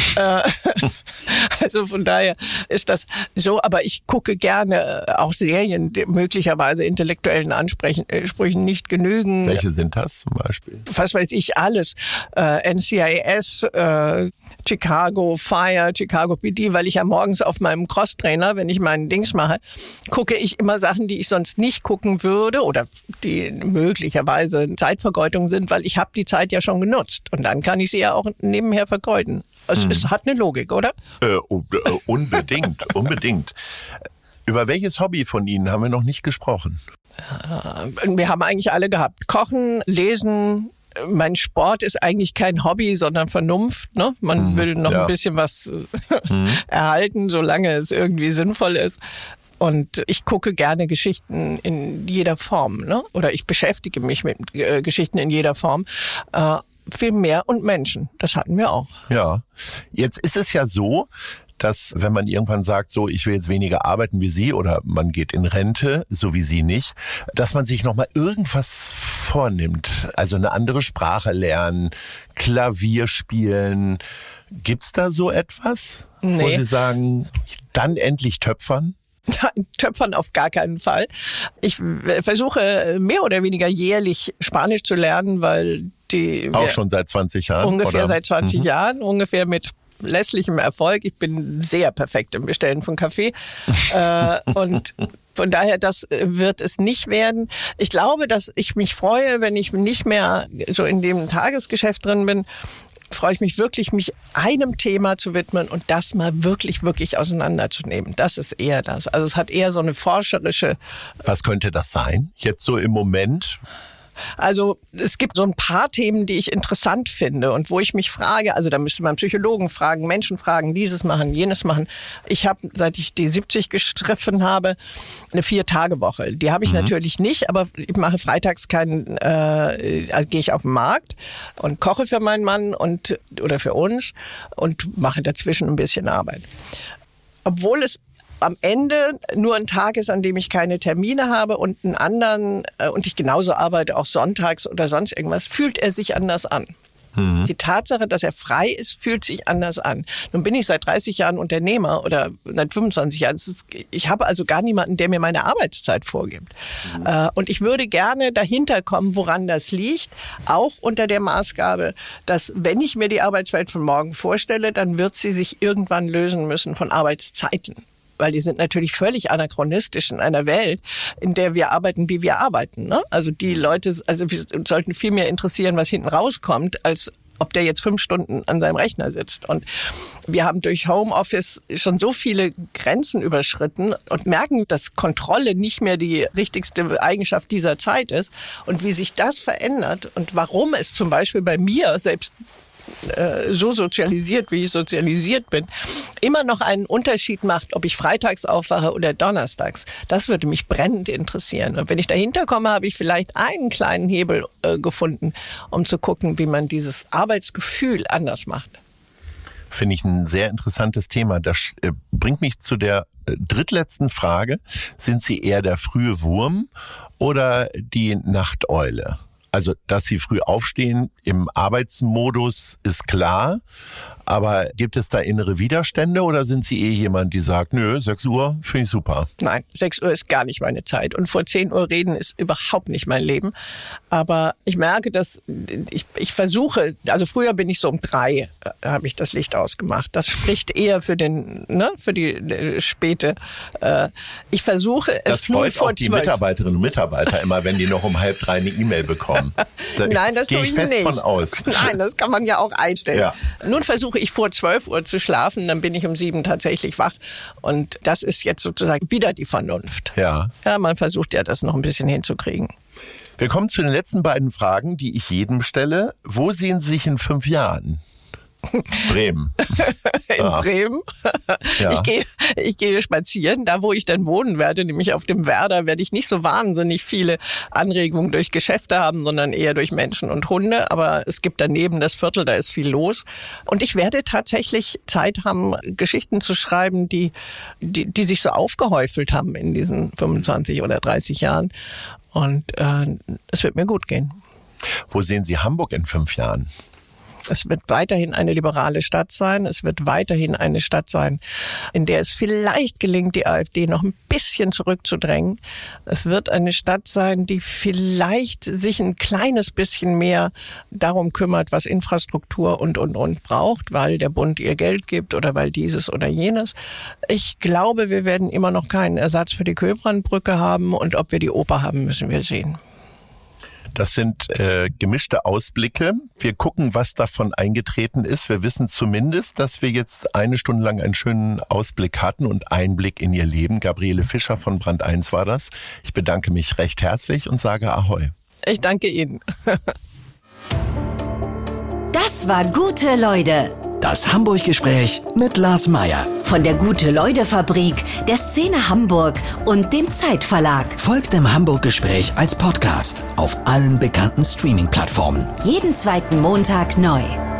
Speaker 1: Also von daher ist das so, aber ich gucke gerne auch Serien, die möglicherweise intellektuellen Ansprüchen nicht genügen.
Speaker 3: Welche sind das zum Beispiel?
Speaker 1: Was weiß ich, alles. NCIS, Chicago Fire, Chicago PD, weil ich ja morgens auf meinem Crosstrainer, wenn ich meinen Dings mache, gucke ich immer Sachen, die ich sonst nicht gucken würde oder die möglicherweise Zeitvergeutung sind, weil ich habe die Zeit ja schon genutzt und dann kann ich sie ja auch nebenher vergeuden. Also es hat eine Logik, oder?
Speaker 3: Unbedingt, unbedingt. Über welches Hobby von Ihnen haben wir noch nicht gesprochen?
Speaker 1: Wir haben eigentlich alle gehabt. Kochen, Lesen. Mein Sport ist eigentlich kein Hobby, sondern Vernunft. Ne? Man will noch ein bisschen was erhalten, solange es irgendwie sinnvoll ist. Und ich gucke gerne Geschichten in jeder Form. Ne? Oder ich beschäftige mich mit Geschichten in jeder Form. Viel mehr und Menschen. Das hatten wir auch.
Speaker 3: Ja, jetzt ist es ja so, dass wenn man irgendwann sagt, so ich will jetzt weniger arbeiten wie Sie oder man geht in Rente, so wie Sie nicht, dass man sich nochmal irgendwas vornimmt. Also eine andere Sprache lernen, Klavier spielen. Gibt's da so etwas?
Speaker 1: Nee.
Speaker 3: Wo Sie sagen, dann endlich töpfern?
Speaker 1: Nein, töpfern auf gar keinen Fall. Ich versuche mehr oder weniger jährlich Spanisch zu lernen, weil
Speaker 3: auch schon seit 20 Jahren?
Speaker 1: Ungefähr
Speaker 3: oder?
Speaker 1: Seit 20 Jahren, ungefähr mit lässlichem Erfolg. Ich bin sehr perfekt im Bestellen von Kaffee. Und von daher, das wird es nicht werden. Ich glaube, dass ich mich freue, wenn ich nicht mehr so in dem Tagesgeschäft drin bin, freue ich mich wirklich, mich einem Thema zu widmen und das mal wirklich, wirklich auseinanderzunehmen. Das ist eher das. Also es hat eher so eine forscherische...
Speaker 3: Was könnte das sein? Jetzt so im Moment...
Speaker 1: Also es gibt so ein paar Themen, die ich interessant finde und wo ich mich frage, also da müsste man Psychologen fragen, Menschen fragen, dieses machen, jenes machen. Ich habe, seit ich die 70 gestriffen habe, eine 4-Tage-Woche. Die habe ich natürlich nicht, aber ich mache freitags also gehe ich auf den Markt und koche für meinen Mann oder für uns und mache dazwischen ein bisschen Arbeit. Obwohl es am Ende nur ein Tag ist, an dem ich keine Termine habe und einen anderen, und ich genauso arbeite, auch sonntags oder sonst irgendwas, fühlt er sich anders an. Die Tatsache, dass er frei ist, fühlt sich anders an. Nun bin ich seit 30 Jahren Unternehmer oder seit 25 Jahren. Ich habe also gar niemanden, der mir meine Arbeitszeit vorgibt. Und ich würde gerne dahinter kommen, woran das liegt, auch unter der Maßgabe, dass wenn ich mir die Arbeitswelt von morgen vorstelle, dann wird sie sich irgendwann lösen müssen von Arbeitszeiten. Weil die sind natürlich völlig anachronistisch in einer Welt, in der wir arbeiten, wie wir arbeiten. Ne? Also die Leute, wir sollten viel mehr interessieren, was hinten rauskommt, als ob der jetzt 5 Stunden an seinem Rechner sitzt. Und wir haben durch Homeoffice schon so viele Grenzen überschritten und merken, dass Kontrolle nicht mehr die richtigste Eigenschaft dieser Zeit ist. Und wie sich das verändert und warum es zum Beispiel bei mir, selbst so sozialisiert, wie ich sozialisiert bin, immer noch einen Unterschied macht, ob ich freitags aufwache oder donnerstags. Das würde mich brennend interessieren. Und wenn ich dahinter komme, habe ich vielleicht einen kleinen Hebel gefunden, um zu gucken, wie man dieses Arbeitsgefühl anders macht.
Speaker 3: Finde ich ein sehr interessantes Thema. Das bringt mich zu der drittletzten Frage. Sind Sie eher der frühe Wurm oder die Nachteule? Also, dass Sie früh aufstehen im Arbeitsmodus ist klar, aber gibt es da innere Widerstände oder sind Sie jemand, die sagt, nö, 6 Uhr finde ich super?
Speaker 1: Nein, 6 Uhr ist gar nicht meine Zeit und vor 10 Uhr reden ist überhaupt nicht mein Leben. Aber ich merke, dass ich versuche, also früher bin ich so um 3, habe ich das Licht ausgemacht. Das spricht eher für für die späte. Ich versuche es
Speaker 3: das freut auch die
Speaker 1: 12.
Speaker 3: Mitarbeiterinnen und Mitarbeiter immer, wenn die noch um 2:30 eine E-Mail bekommen.
Speaker 1: Nein, das
Speaker 3: gehe
Speaker 1: tue
Speaker 3: ich
Speaker 1: ich
Speaker 3: fest
Speaker 1: nicht.
Speaker 3: von aus.
Speaker 1: Nein, das kann man ja auch einstellen.
Speaker 3: Ja.
Speaker 1: Nun versuche ich vor 12 Uhr zu schlafen, dann bin ich um 7 tatsächlich wach. Und das ist jetzt sozusagen wieder die Vernunft.
Speaker 3: Ja.
Speaker 1: Ja, man versucht ja, das noch ein bisschen hinzukriegen.
Speaker 3: Wir kommen zu den letzten beiden Fragen, die ich jedem stelle. Wo sehen Sie sich in 5 Jahren? Bremen.
Speaker 1: In Bremen.
Speaker 3: Ja.
Speaker 1: Ich gehe spazieren, da wo ich dann wohnen werde, nämlich auf dem Werder, werde ich nicht so wahnsinnig viele Anregungen durch Geschäfte haben, sondern eher durch Menschen und Hunde. Aber es gibt daneben das Viertel, da ist viel los. Und ich werde tatsächlich Zeit haben, Geschichten zu schreiben, die sich so aufgehäufelt haben in diesen 25 oder 30 Jahren. Und es wird mir gut gehen.
Speaker 3: Wo sehen Sie Hamburg in 5 Jahren?
Speaker 1: Es wird weiterhin eine liberale Stadt sein. Es wird weiterhin eine Stadt sein, in der es vielleicht gelingt, die AfD noch ein bisschen zurückzudrängen. Es wird eine Stadt sein, die vielleicht sich ein kleines bisschen mehr darum kümmert, was Infrastruktur und braucht, weil der Bund ihr Geld gibt oder weil dieses oder jenes. Ich glaube, wir werden immer noch keinen Ersatz für die Köbrandbrücke haben und ob wir die Oper haben, müssen wir sehen.
Speaker 3: Das sind gemischte Ausblicke. Wir gucken, was davon eingetreten ist. Wir wissen zumindest, dass wir jetzt 1 Stunde lang einen schönen Ausblick hatten und Einblick in Ihr Leben. Gabriele Fischer von Brand 1 war das. Ich bedanke mich recht herzlich und sage Ahoi.
Speaker 1: Ich danke Ihnen.
Speaker 2: Das war Gute Leute.
Speaker 6: Das Hamburg-Gespräch mit Lars Meier.
Speaker 2: Von der Gute-Leute-Fabrik, der Szene Hamburg und dem Zeitverlag.
Speaker 6: Folgt dem Hamburg-Gespräch als Podcast auf allen bekannten Streaming-Plattformen.
Speaker 2: Jeden zweiten Montag neu.